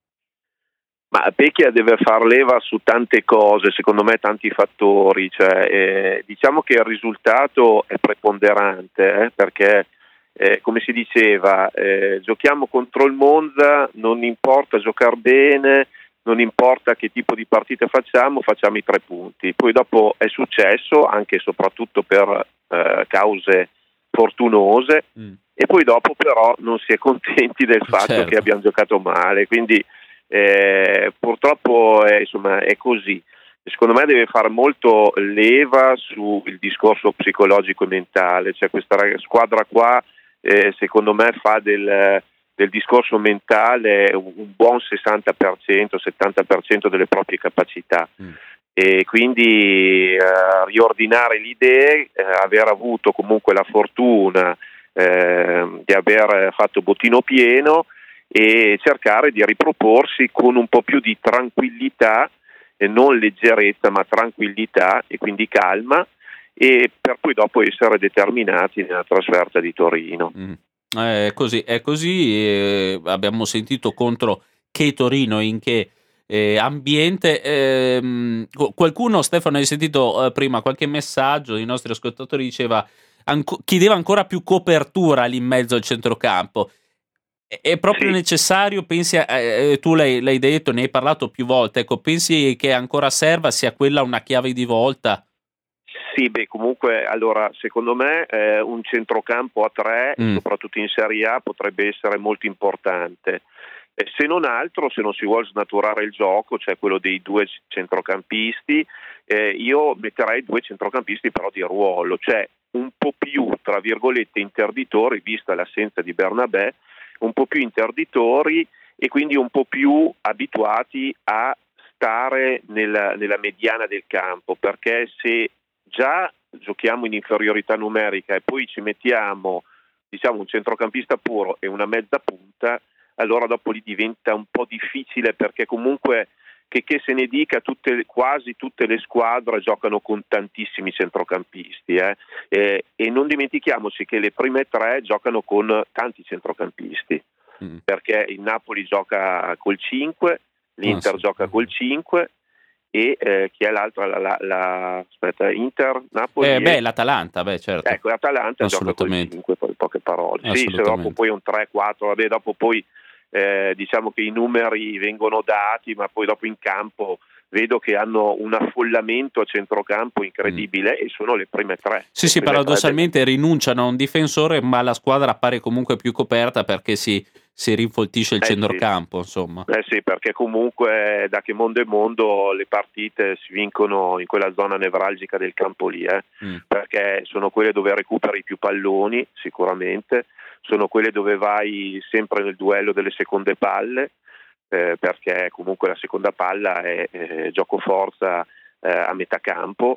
Ma Pecchia deve far leva su tante cose, secondo me tanti fattori. Cioè, eh, diciamo che il risultato è preponderante, eh, perché eh, come si diceva, eh, giochiamo contro il Monza, non importa giocare bene, non importa che tipo di partita facciamo, facciamo i tre punti. Poi dopo è successo, anche e soprattutto per eh, cause fortunose, mm. e poi dopo però non si è contenti del fatto certo. che abbiamo giocato male, quindi eh, purtroppo è, insomma, è così. Secondo me deve fare molto leva sul discorso psicologico e mentale, cioè questa squadra qua eh, secondo me fa del... del discorso mentale un buon sessanta per cento, settanta per cento delle proprie capacità, mm. e quindi eh, riordinare le idee, eh, aver avuto comunque la fortuna eh, di aver fatto bottino pieno e cercare di riproporsi con un po' più di tranquillità, e non leggerezza ma tranquillità e quindi calma, e per poi dopo essere determinati nella trasferta di Torino. Mm. È così, è così. Eh, abbiamo sentito contro che Torino, in che eh, ambiente. Eh, qualcuno, Stefano, hai sentito eh, prima qualche messaggio, i nostri ascoltatori diceva anco, chiedeva ancora più copertura lì in mezzo al centrocampo. È, è proprio sì. necessario, pensi, eh, tu l'hai, l'hai detto, ne hai parlato più volte, ecco, pensi che ancora serva, sia quella una chiave di volta? Sì, beh, comunque, allora, secondo me eh, un centrocampo a tre, mm. soprattutto in Serie A, potrebbe essere molto importante. E se non altro, se non si vuole snaturare il gioco, cioè quello dei due centrocampisti, eh, io metterei due centrocampisti però di ruolo, cioè un po' più, tra virgolette, interditori, vista l'assenza di Bernabé, un po' più interditori e quindi un po' più abituati a stare nella, nella mediana del campo, perché se già giochiamo in inferiorità numerica e poi ci mettiamo, diciamo, un centrocampista puro e una mezza punta, allora dopo lì diventa un po' difficile, perché comunque che, che se ne dica, tutte, quasi tutte le squadre giocano con tantissimi centrocampisti eh? E, e non dimentichiamoci che le prime tre giocano con tanti centrocampisti, mm. perché il Napoli gioca col cinque, l'Inter oh, sì. gioca col cinque e eh, chi è l'altra? La, la, la, aspetta, Inter, Napoli? Eh, e... beh, l'Atalanta, beh, certo. Ecco, l'Atalanta gioca col cinque, poi poche parole. Sì, se dopo poi un tre quattro, vabbè, dopo poi eh, diciamo che i numeri vengono dati, ma poi dopo in campo vedo che hanno un affollamento a centrocampo incredibile mm. e sono le prime tre. Sì, sì, paradossalmente tre... rinunciano a un difensore, ma la squadra appare comunque più coperta perché si, si rinfoltisce il eh centrocampo, sì. insomma. Eh sì, perché comunque da che mondo è mondo le partite si vincono in quella zona nevralgica del campo lì, eh? mm. perché sono quelle dove recuperi più palloni, sicuramente, sono quelle dove vai sempre nel duello delle seconde palle, Eh, perché comunque la seconda palla è eh, gioco forza eh, a metà campo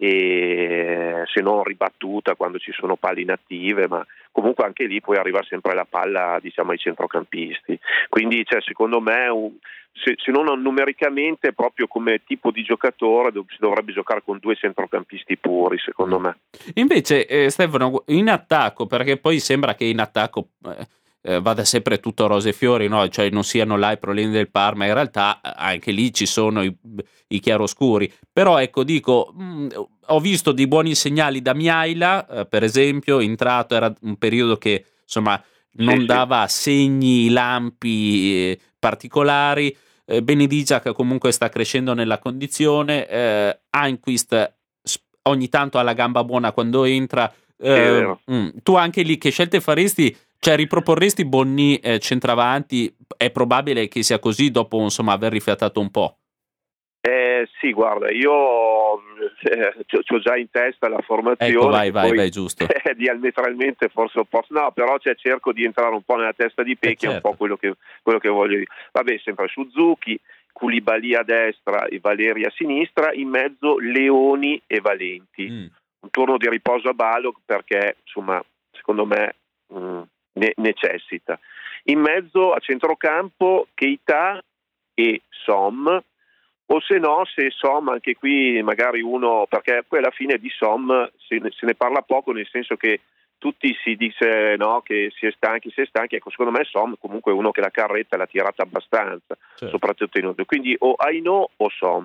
e se non ribattuta quando ci sono palle inattive, ma comunque anche lì poi arriva sempre la palla, diciamo, ai centrocampisti. Quindi cioè, secondo me un, se, se non numericamente, proprio come tipo di giocatore si dovrebbe giocare con due centrocampisti puri, secondo me. Invece eh, Stefano, in attacco, perché poi sembra che in attacco eh, Eh, vada sempre tutto rose e fiori, no? Cioè non siano là i problemi del Parma, in realtà anche lì ci sono i, i chiaroscuri, però ecco dico mh, ho visto dei buoni segnali da Miaila, eh, per esempio, entrato, era un periodo che insomma non sì, dava segni, lampi eh, particolari, eh, Benedigia che comunque sta crescendo nella condizione, eh, Anquist ogni tanto ha la gamba buona quando entra, eh, mh, tu anche lì che scelte faresti? Cioè riproporresti Bonni eh, centravanti? È probabile che sia così dopo insomma aver rifiatato un po'? Eh, sì, guarda, io eh, ho già in testa la formazione. Ecco, vai, vai, poi, vai, giusto. Eh, diametralmente forse opposto. No, però cioè, cerco di entrare un po' nella testa di Pecchi, eh, certo. È un po' quello che, quello che voglio dire. Vabbè, sempre Suzuki, Koulibaly a destra e Valeri a sinistra, in mezzo Leoni e Valenti. Mm. Un turno di riposo a Balog perché, insomma, secondo me... Mh, Ne- necessita. In mezzo a centrocampo Keita e Som, o se no, se Som anche qui magari uno, perché poi alla fine di Som se ne, se ne parla poco, nel senso che tutti si dice no, che si è stanchi, si è stanchi, ecco, secondo me Som comunque è uno che la carretta l'ha tirata abbastanza, certo. soprattutto in ordine, quindi o Aino o Som.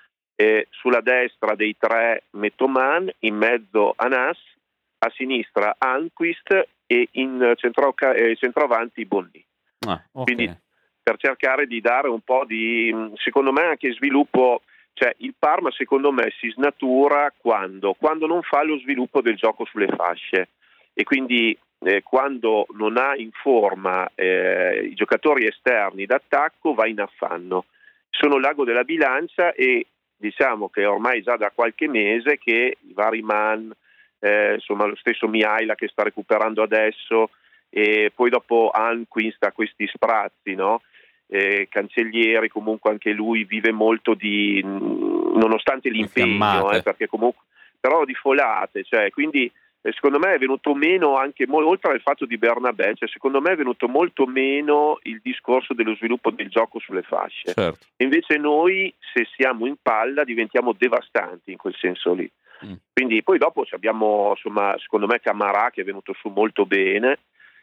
E sulla destra dei tre metto Man, in mezzo Anas, a sinistra Anquist e in centro, eh, centroavanti Bonni. Ah, okay. Quindi per cercare di dare un po' di, secondo me, anche sviluppo, cioè il Parma secondo me si snatura quando, quando non fa lo sviluppo del gioco sulle fasce e quindi eh, quando non ha in forma eh, i giocatori esterni d'attacco va in affanno. Sono l'ago della bilancia e diciamo che ormai già da qualche mese che i vari man, Eh, insomma lo stesso Miaila che sta recuperando adesso e poi dopo Anquist ha questi sprazzi, no? Eh, Cancellieri comunque anche lui vive molto di nonostante l'impegno eh, perché comunque però di folate, cioè quindi eh, secondo me è venuto meno anche oltre al fatto di Bernabé, cioè secondo me è venuto molto meno il discorso dello sviluppo del gioco sulle fasce, certo. Invece noi se siamo in palla diventiamo devastanti in quel senso lì. Quindi poi dopo abbiamo insomma secondo me Camarà che è venuto su molto bene,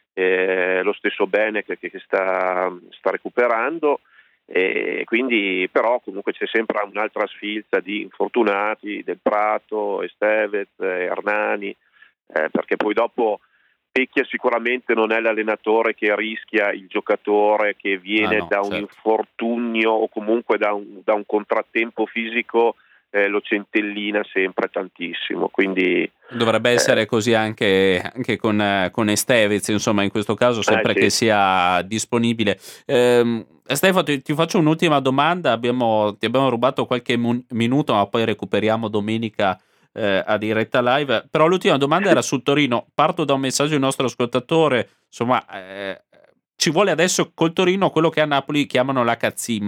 eh, lo stesso Bene che, che sta, sta recuperando e quindi però comunque c'è sempre un'altra sfilza di infortunati del Prato, Estevez, Hernani, eh, perché poi dopo Pecchia sicuramente non è l'allenatore che rischia il giocatore che viene ah no, da un certo. infortunio o comunque da un, da un contrattempo fisico. Eh, lo centellina sempre tantissimo, quindi dovrebbe essere eh, così anche, anche con, eh, con Estevez, insomma in questo caso sempre eh, sì. che sia disponibile. eh, Stefano ti, ti faccio un'ultima domanda, abbiamo, ti abbiamo rubato qualche mun- minuto ma poi recuperiamo domenica eh, a diretta live, però l'ultima domanda era sul Torino. Parto da un messaggio del nostro ascoltatore, insomma eh, ci vuole adesso col Torino quello che a Napoli chiamano la cazzimma.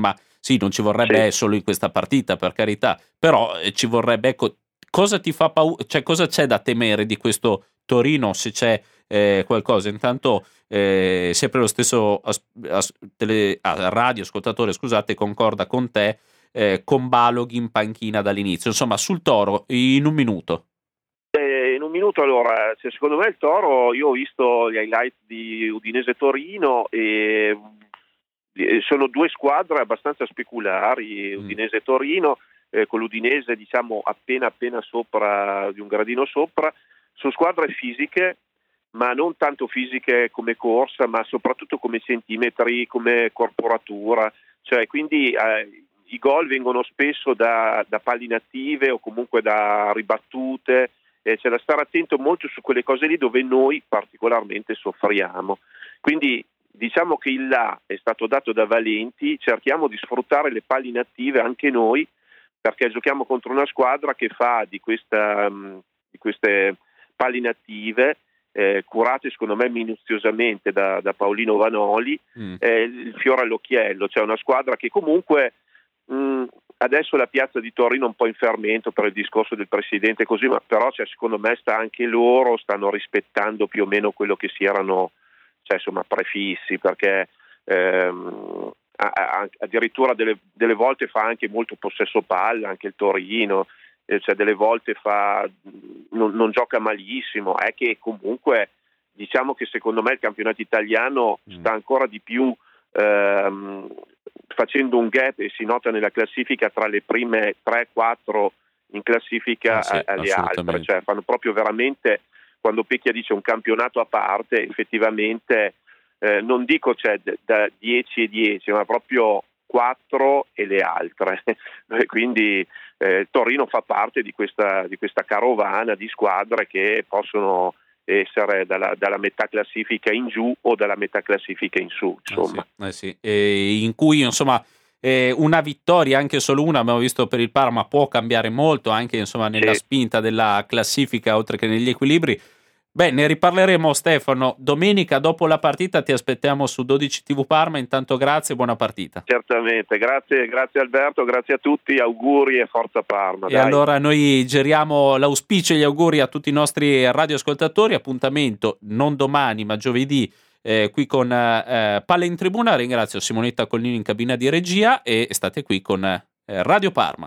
sì, non ci vorrebbe Sì. solo in questa partita, per carità, però eh, ci vorrebbe, ecco, cosa ti fa paura, cioè cosa c'è da temere di questo Torino, se c'è eh, qualcosa? Intanto eh, sempre lo stesso as- as- tele- ah, radio ascoltatore, scusate, concorda con te, eh, con Baloghi in panchina dall'inizio. Insomma, sul Toro in un minuto. Eh, in un minuto, allora, cioè, secondo me il Toro, io ho visto gli highlights di Udinese-Torino e eh, sono due squadre abbastanza speculari, Mm. Udinese-Torino, eh, con l'Udinese diciamo appena appena sopra, di un gradino sopra. Sono squadre fisiche, ma non tanto fisiche come corsa, ma soprattutto come centimetri, come corporatura, cioè quindi eh, i gol vengono spesso da, da palli inattive o comunque da ribattute, eh, c'è da stare attento molto su quelle cose lì dove noi particolarmente soffriamo. Quindi diciamo che il là è stato dato da Valenti, cerchiamo di sfruttare le palli inattive anche noi, perché giochiamo contro una squadra che fa di, questa, di queste palli inattive eh, curate secondo me minuziosamente da, da Paolino Vanoli, Mm. eh, il fiore all'occhiello, cioè una squadra che comunque mh, adesso la piazza di Torino è un po' in fermento per il discorso del presidente così, ma però cioè, secondo me sta anche loro stanno rispettando più o meno quello che si erano cioè, insomma, prefissi, perché ehm, a, a, addirittura delle, delle volte fa anche molto possesso palla anche il Torino, eh, cioè delle volte fa non, non gioca malissimo, è che comunque diciamo che secondo me il campionato italiano sta ancora di più ehm, facendo un gap e si nota nella classifica tra le prime tre quattro in classifica Ah, sì, a- alle altre, assolutamente. cioè fanno proprio veramente, quando Pecchia dice un campionato a parte, effettivamente eh, non dico cioè, d- da dieci e dieci, ma proprio quattro e le altre. Quindi eh, Torino fa parte di questa, di questa carovana di squadre che possono essere dalla, dalla metà classifica in giù o dalla metà classifica in su, insomma. Eh sì, e in cui insomma eh, una vittoria, anche solo una, abbiamo visto per il Parma, può cambiare molto anche insomma nella Sì. spinta della classifica oltre che negli equilibri. Beh, ne riparleremo Stefano, domenica dopo la partita ti aspettiamo su dodici tivù Parma, intanto grazie e buona partita. Certamente, grazie, grazie Alberto, grazie a tutti, auguri e forza Parma. E dai. allora noi giriamo l'auspicio e gli auguri a tutti i nostri radioascoltatori, appuntamento non domani ma giovedì eh, qui con eh, Palla in Tribuna. Ringrazio Simonetta Collini in cabina di regia e state qui con eh, Radio Parma.